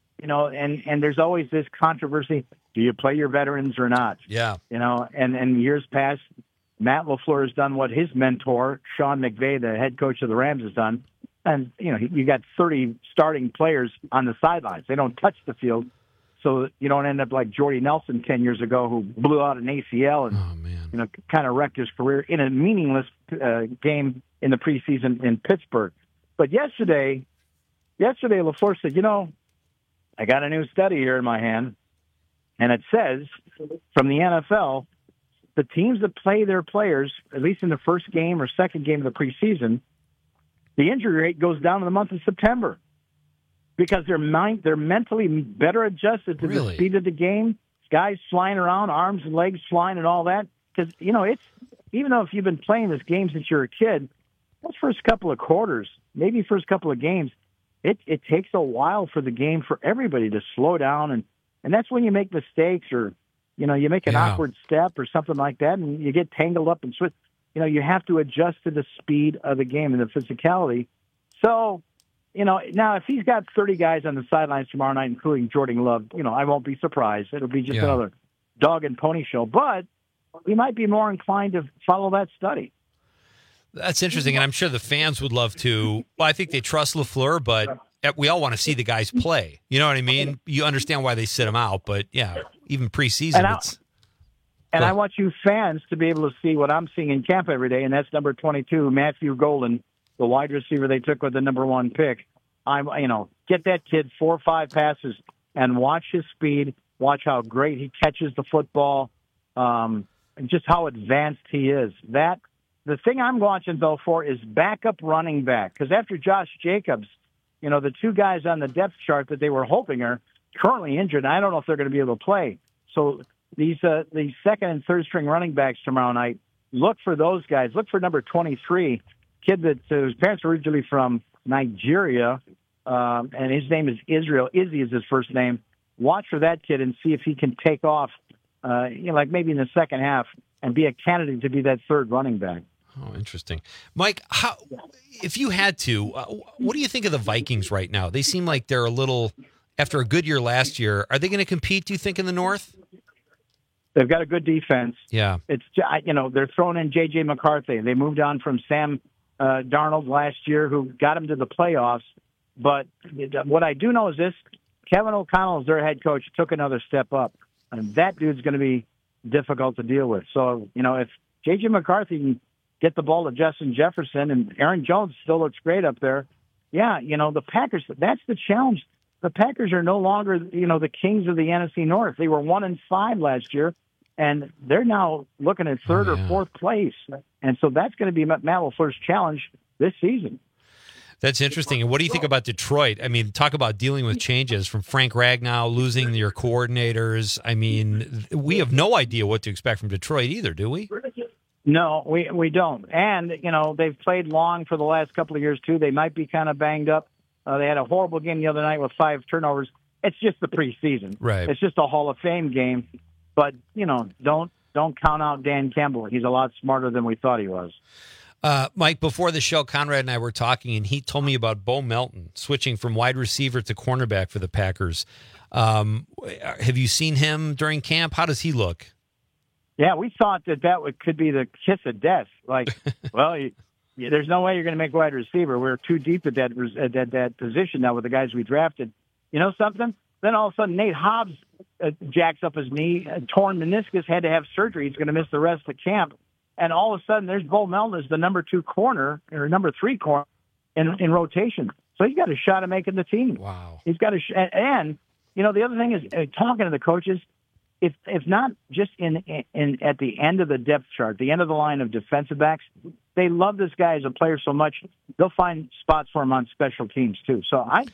and there's always this controversy. Do you play your veterans or not? Yeah. And years past, Matt LaFleur has done what his mentor, Sean McVay, the head coach of the Rams, has done. And, you got 30 starting players on the sidelines. They don't touch the field. So you don't end up like Jordy Nelson 10 years ago who blew out an ACL and, kind of wrecked his career in a meaningless game in the preseason in Pittsburgh. But yesterday LaFleur said, I got a new study here in my hand, and it says from the NFL, the teams that play their players, at least in the first game or second game of the preseason, the injury rate goes down in the month of September because they're mentally better adjusted to the speed of the game. Guys flying around, arms and legs flying and all that. Because, it's even though if you've been playing this game since you're a kid, those first couple of quarters, maybe first couple of games, it takes a while for the game for everybody to slow down. And that's when you make mistakes or, you make an awkward step or something like that and you get tangled up and switch. you have to adjust to the speed of the game and the physicality. So, now if he's got 30 guys on the sidelines tomorrow night, including Jordan Love, I won't be surprised. It'll be just another dog and pony show. But we might be more inclined to follow that study. That's interesting, and I'm sure the fans would love to. Well, I think they trust LaFleur, but we all want to see the guys play. You know what I mean? You understand why they sit them out, but yeah, even preseason. I want you fans to be able to see what I'm seeing in camp every day, and that's number 22, Matthew Golden, the wide receiver they took with the number 1 pick. Get that kid 4 or 5 passes and watch his speed, watch how great he catches the football, and just how advanced he is. The thing I'm watching, though, for is backup running back. Because after Josh Jacobs, the 2 guys on the depth chart that they were hoping are currently injured, and I don't know if they're going to be able to play. So these second and third string running backs tomorrow night, look for those guys. Look for number 23, kid that whose parents are originally from Nigeria, and his name is Israel. Izzy is his first name. Watch for that kid and see if he can take off, like maybe in the second half, and be a candidate to be that third running back. Oh, interesting. Mike, if you had to, what do you think of the Vikings right now? They seem like they're a little, after a good year last year, are they going to compete, do you think, in the North? They've got a good defense. Yeah. It's, they're throwing in J.J. McCarthy. They moved on from Sam Darnold last year, who got them to the playoffs. But what I do know is this, Kevin O'Connell, as their head coach, took another step up. And that dude's going to be difficult to deal with. So, if J.J. McCarthy can get the ball to Justin Jefferson, and Aaron Jones still looks great up there. Yeah, the Packers, that's the challenge. The Packers are no longer, the kings of the NFC North. They were 1-5 last year, and they're now looking at third or fourth place. And so that's going to be Matt LaFleur's challenge this season. That's interesting. And what do you think about Detroit? I mean, talk about dealing with changes from Frank Ragnow, losing your coordinators. I mean, we have no idea what to expect from Detroit either, do we? No, we don't. And, they've played long for the last couple of years, too. They might be kind of banged up. They had a horrible game the other night with 5 turnovers. It's just the preseason. Right. It's just a Hall of Fame game. But, don't count out Dan Campbell. He's a lot smarter than we thought he was. Mike, before the show, Conrad and I were talking, and he told me about Bo Melton switching from wide receiver to cornerback for the Packers. Have you seen him during camp? How does he look? Yeah, we thought that could be the kiss of death. Like, well, there's no way you're going to make wide receiver. We're too deep at that position now with the guys we drafted. You know something? Then all of a sudden, Nate Hobbs jacks up his knee, torn meniscus, had to have surgery. He's going to miss the rest of camp. And all of a sudden, there's Bo Melton as the number 2 corner or number 3 corner in rotation. So he's got a shot at making the team. Wow. He's got and the other thing is talking to the coaches. If not just in at the end of the depth chart, the end of the line of defensive backs, they love this guy as a player so much they'll find spots for him on special teams too. So I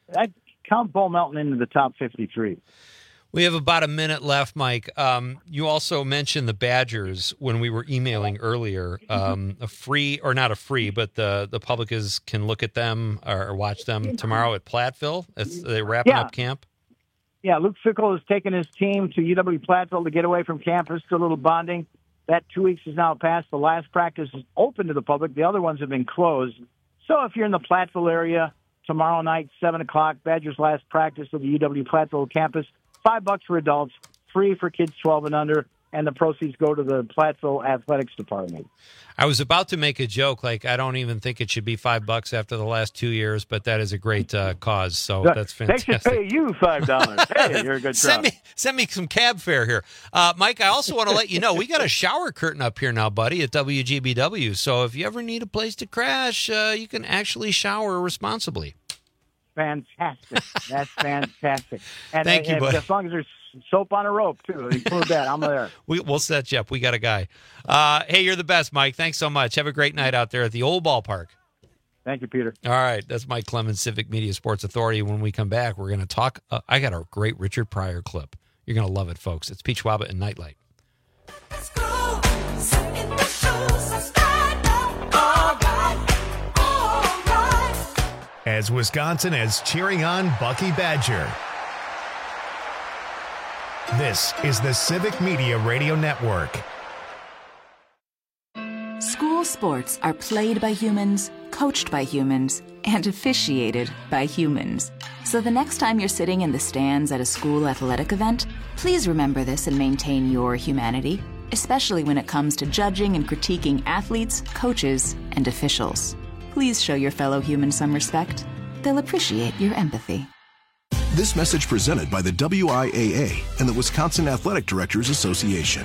count Bo Melton into the top 53. We have about a minute left, Mike. You also mentioned the Badgers when we were emailing earlier. A free, or not a free, but the public can look at them or watch them tomorrow at Platteville. They're wrapping up camp. Yeah, Luke Fickell has taken his team to UW-Platteville to get away from campus, to a little bonding. That 2 weeks is now passed. The last practice is open to the public. The other ones have been closed. So if you're in the Platteville area, tomorrow night, 7 o'clock, Badgers' last practice of the UW-Platteville campus, $5 for adults, free for kids 12 and under, and the proceeds go to the Platteville Athletics Department. I was about to make a joke, like I don't even think it should be $5 after the last 2 years, but that is a great cause, so that's fantastic. They should pay you $5. Hey, you're a good send me some cab fare here. Mike, I also want to let you know, we got a shower curtain up here now, buddy, at WGBW, so if you ever need a place to crash, you can actually shower responsibly. Fantastic. That's fantastic. And thank you, buddy. As long as there's soap on a rope, too. Include that. I'm there. We'll set you up. We got a guy. Hey, you're the best, Mike. Thanks so much. Have a great night out there at the old ballpark. Thank you, Peter. All right. That's Mike Clemens, Civic Media Sports Authority. When we come back, we're going to talk. I got a great Richard Pryor clip. You're going to love it, folks. It's Pete Schwaba and Nightlight. Let's go. Sit in the shoes and stand up. All right. As Wisconsin is cheering on Bucky Badger. This is the Civic Media Radio Network. sports are played by humans, coached by humans, and officiated by humans. So the next time you're sitting in the stands at a school athletic event, please remember this and maintain your humanity, especially when it comes to judging and critiquing athletes, coaches, and officials. Please show your fellow humans some respect. They'll appreciate your empathy. This message presented by the WIAA and the Wisconsin Athletic Directors Association.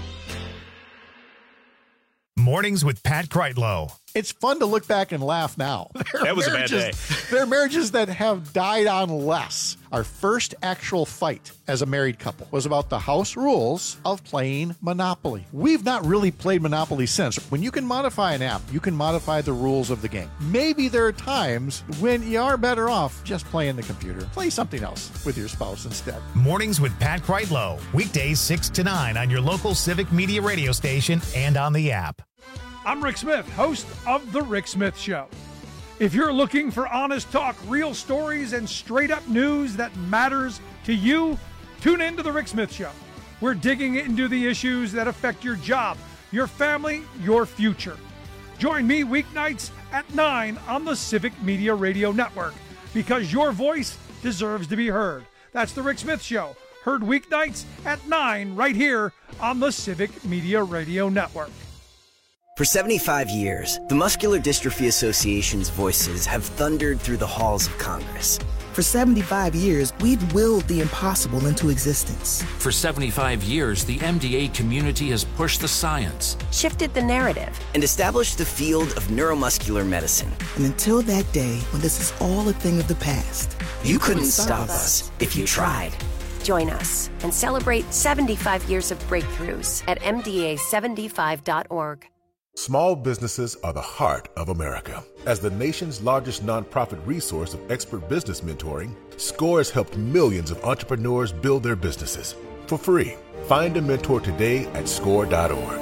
Mornings with Pat Kreitlow. It's fun to look back and laugh now. That was a bad day. There are marriages that have died on less. Our first actual fight as a married couple was about the house rules of playing Monopoly. We've not really played Monopoly since. When you can modify an app, you can modify the rules of the game. Maybe there are times when you are better off just playing the computer. Play something else with your spouse instead. Mornings with Pat Kreitlow. Weekdays 6 to 9 on your local Civic Media radio station and on the app. I'm Rick Smith, host of The Rick Smith Show. If you're looking for honest talk, real stories, and straight-up news that matters to you, tune in to The Rick Smith Show. We're digging into the issues that affect your job, your family, your future. Join me weeknights at 9 on the Civic Media Radio Network, because your voice deserves to be heard. That's The Rick Smith Show, heard weeknights at 9 right here on the Civic Media Radio Network. For 75 years, the Muscular Dystrophy Association's voices have thundered through the halls of Congress. For 75 years, we've willed the impossible into existence. For 75 years, the MDA community has pushed the science, shifted the narrative, and established the field of neuromuscular medicine. And until that day, when this is all a thing of the past, you couldn't stop us if you tried. Join us and celebrate 75 years of breakthroughs at MDA75.org. Small businesses are the heart of America. As the nation's largest nonprofit resource of expert business mentoring, SCORE has helped millions of entrepreneurs build their businesses for free. Find a mentor today at score.org.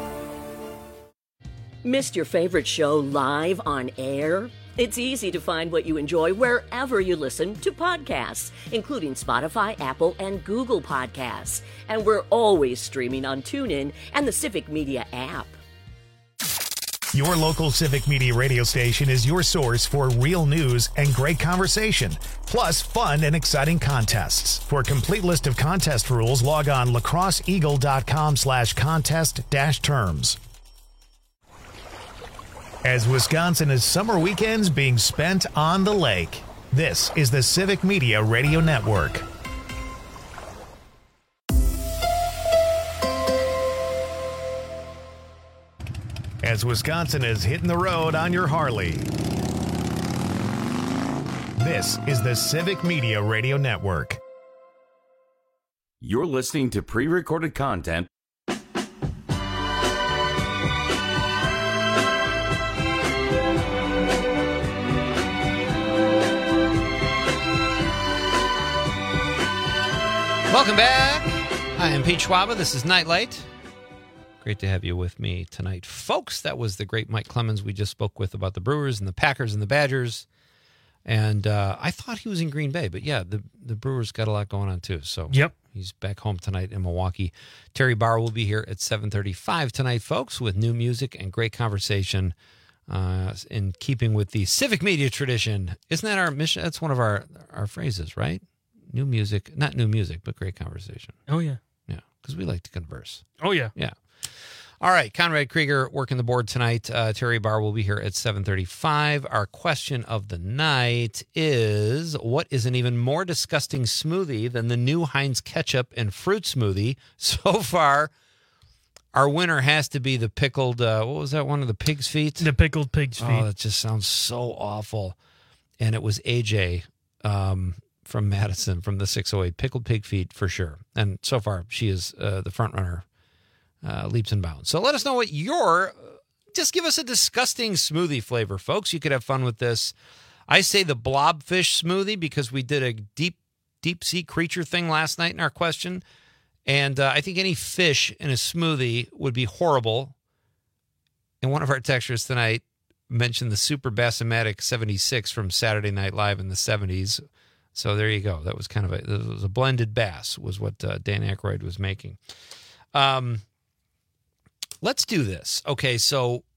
Missed your favorite show live on air? It's easy to find what you enjoy wherever you listen to podcasts, including Spotify, Apple, and Google Podcasts. And we're always streaming on TuneIn and the Civic Media app. Your local Civic Media radio station is your source for real news and great conversation, plus fun and exciting contests. For a complete list of contest rules, log on lacrosseeagle.com/contest-terms. As Wisconsin is summer weekends being spent on the lake, this is the Civic Media Radio Network. As Wisconsin is hitting the road on your Harley, this is the Civic Media Radio Network. You're listening to pre-recorded content. Welcome back. I am Pete Schwaba. This is Nightlight. Great to have you with me tonight. Folks, that was the great Mike Clemens we just spoke with about the Brewers and the Packers and the Badgers. And I thought he was in Green Bay, but yeah, the Brewers got a lot going on too. So yep, he's back home tonight in Milwaukee. Terry Barr will be here at 7:35 tonight, folks, with new music and great conversation in keeping with the Civic Media tradition. Isn't that our mission? That's one of our phrases, right? New music, not new music, but great conversation. Oh, yeah. Yeah, because we like to converse. Oh, yeah. Yeah. All right, Conrad Krieger working the board tonight. Terry Barr will be here at 7:35. Our question of the night is, what is an even more disgusting smoothie than the new Heinz ketchup and fruit smoothie? So far, our winner has to be the pickled, what was that one of the pig's feet? The pickled pig's feet. Oh, that just sounds so awful. And it was AJ from Madison from the 608. Pickled pig feet for sure. And so far, she is the front runner. Leaps and bounds. So let us know what just give us a disgusting smoothie flavor, folks. You could have fun with this. I say the blobfish smoothie because we did a deep sea creature thing last night in our question. And I think any fish in a smoothie would be horrible. And one of our texters tonight mentioned the Super Bassomatic 76 from Saturday Night Live in the 70s. So there you go. That was it was a blended bass was what Dan Aykroyd was making. Let's do this. Okay, so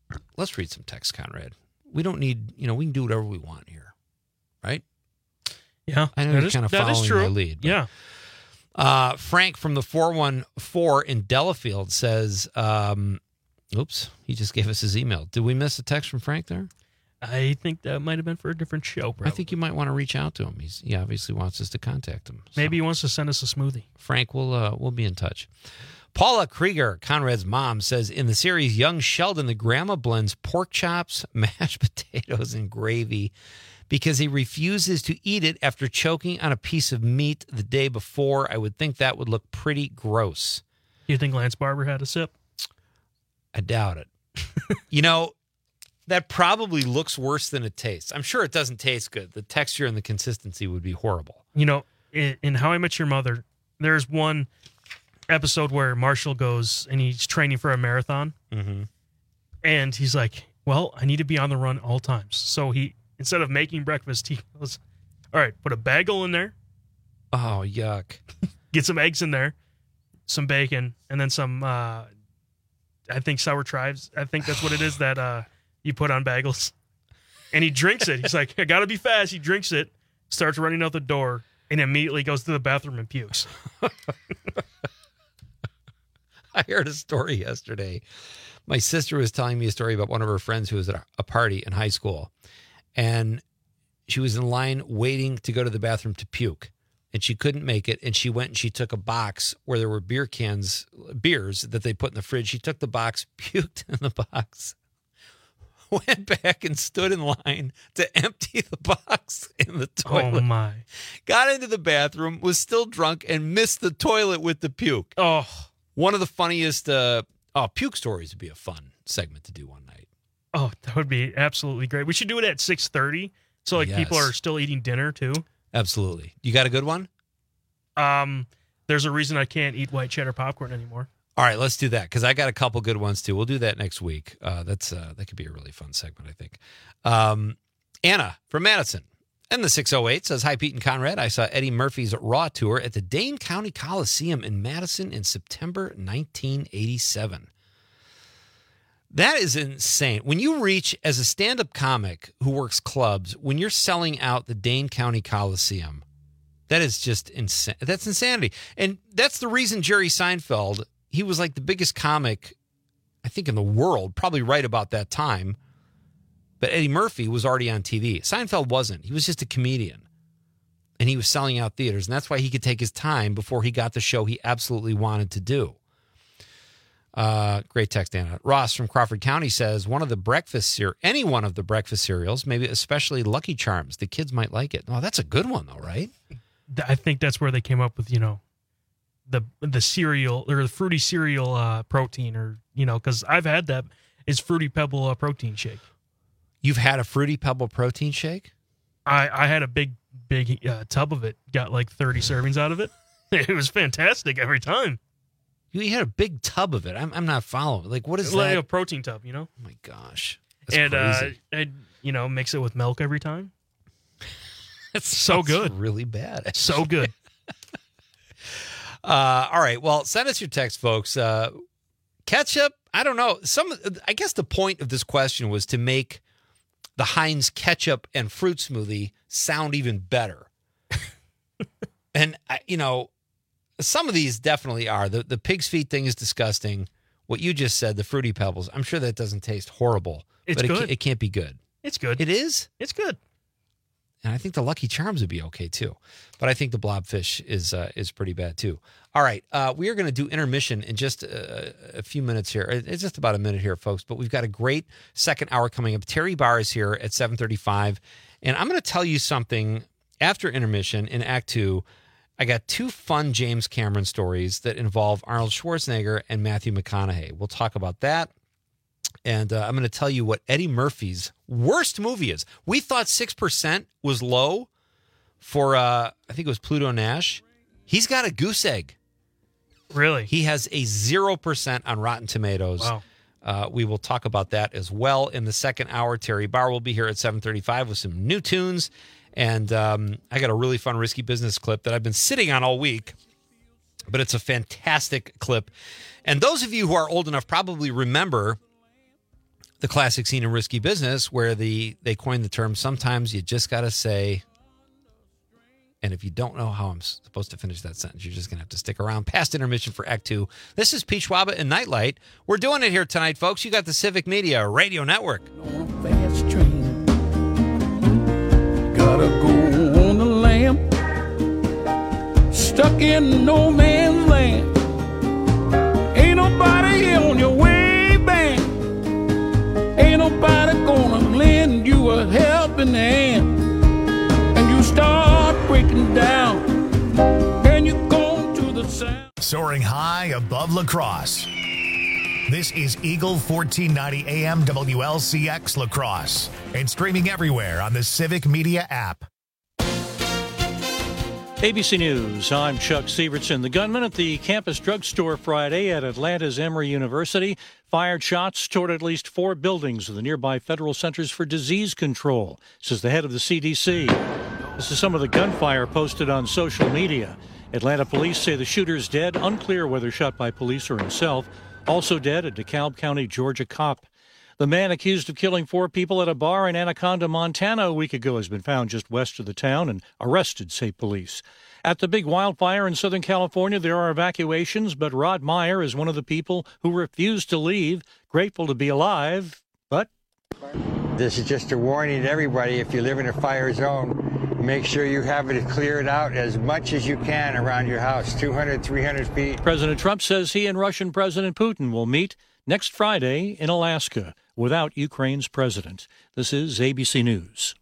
let's read some text, Conrad. We don't need, we can do whatever we want here, right? Yeah, I know you're kind of following my lead. Yeah. Frank from the 414 in Delafield says, oops, he just gave us his email. Did we miss a text from Frank there? I think that might have been for a different show, probably. I think you might want to reach out to him. He obviously wants us to contact him. So. Maybe he wants to send us a smoothie. Frank, we'll be in touch. Paula Krieger, Conrad's mom, says, in the series Young Sheldon, the grandma blends pork chops, mashed potatoes, and gravy because he refuses to eat it after choking on a piece of meat the day before. I would think that would look pretty gross. You think Lance Barber had a sip? I doubt it. That probably looks worse than it tastes. I'm sure it doesn't taste good. The texture and the consistency would be horrible. In How I Met Your Mother, there's one episode where Marshall goes and he's training for a marathon. Mm-hmm. And he's like, well, I need to be on the run all times. So he, instead of making breakfast, he goes, all right, put a bagel in there. Oh, yuck. Get some eggs in there, some bacon, and then some, I think sour chives. I think that's what it is that you put on bagels. And he drinks it. He's like, I got to be fast. He drinks it, starts running out the door, and immediately goes to the bathroom and pukes. I heard a story yesterday. My sister was telling me a story about one of her friends who was at a party in high school. And she was in line waiting to go to the bathroom to puke. And she couldn't make it. And she went and she took a box where there were beers that they put in the fridge. She took the box, puked in the box, went back and stood in line to empty the box in the toilet. Oh, my. Got into the bathroom, was still drunk, and missed the toilet with the puke. Oh. One of the funniest puke stories would be a fun segment to do one night. Oh, that would be absolutely great. We should do it at 6:30 so people are still eating dinner, too. Absolutely. You got a good one? There's a reason I can't eat white cheddar popcorn anymore. All right, let's do that because I got a couple good ones too. We'll do that next week. That could be a really fun segment, I think. Anna from Madison and the 608 says, hi, Pete and Conrad. I saw Eddie Murphy's Raw tour at the Dane County Coliseum in Madison in September 1987. That is insane. When you reach, as a stand-up comic who works clubs, when you're selling out the Dane County Coliseum, that is just insane. That's insanity. And that's the reason Jerry Seinfeld, he was like the biggest comic, I think, in the world, probably right about that time. But Eddie Murphy was already on TV. Seinfeld wasn't. He was just a comedian. And he was selling out theaters. And that's why he could take his time before he got the show he absolutely wanted to do. Great text, Anna. Ross from Crawford County says, any one of the breakfast cereals, maybe especially Lucky Charms. The kids might like it. Oh, that's a good one, though, right? I think that's where they came up with, the cereal or the fruity cereal protein, or because I've had that. It's Fruity Pebble protein shake. You've had a Fruity Pebble protein shake? I had a big tub of it. Got like 30 servings out of it. It was fantastic every time. You had a big tub of it. I'm not following. Like, what is like that? A protein tub, Oh my gosh, that's crazy. I'd mix it with milk every time. It's so good. Really bad. Actually. So good. All right. Well, send us your text, folks. Ketchup. I don't know. I guess the point of this question was to make the Heinz ketchup and fruit smoothie sound even better. And some of these definitely are. The pig's feet thing is disgusting. What you just said, the Fruity Pebbles, I'm sure that doesn't taste horrible. It's good. It can't be good. It's good. It is? It's good. And I think the Lucky Charms would be okay, too. But I think the Blobfish is pretty bad, too. All right. We are going to do intermission in just a few minutes here. It's just about a minute here, folks. But we've got a great second hour coming up. Terry Barr is here at 7:35. And I'm going to tell you something after intermission in Act 2. I got two fun James Cameron stories that involve Arnold Schwarzenegger and Matthew McConaughey. We'll talk about that. And I'm going to tell you what Eddie Murphy's worst movie is. We thought 6% was low for, I think it was Pluto Nash. He's got a goose egg. Really? He has a 0% on Rotten Tomatoes. Wow. We will talk about that as well in the second hour. Terry Barr will be here at 7:35 with some new tunes. And I got a really fun Risky Business clip that I've been sitting on all week. But it's a fantastic clip. And those of you who are old enough probably remember the classic scene in Risky Business where they coined the term, sometimes you just got to say, and if you don't know how I'm supposed to finish that sentence, you're just going to have to stick around past intermission for Act 2. This is Pete Schwaba and Nightlight. We're doing it here tonight, folks. You got the Civic Media Radio Network. Fast train. Gotta go on the lam. Stuck in no man's land. Ain't nobody on your way back. Ain't nobody gonna lend you a helping hand. And you start breaking down. And you go to the sound. Soaring high above La Crosse. This is Eagle 1490 AM WLCX La Crosse and streaming everywhere on the Civic Media app. ABC News, I'm Chuck Sievertson. The gunman at the campus drugstore Friday at Atlanta's Emory University fired shots toward at least 4 buildings of the nearby Federal Centers for Disease Control, says the head of the CDC. This is some of the gunfire posted on social media. Atlanta police say the shooter's dead, unclear whether shot by police or himself. Also dead, a DeKalb County, Georgia cop. The man accused of killing 4 people at a bar in Anaconda, Montana a week ago has been found just west of the town and arrested, say police. At the big wildfire in Southern California, there are evacuations, but Rod Meyer is one of the people who refused to leave, grateful to be alive, but... This is just a warning to everybody. If you live in a fire zone, make sure you have it cleared out as much as you can around your house, 200, 300 feet. President Trump says he and Russian President Putin will meet next Friday in Alaska without Ukraine's president. This is ABC News.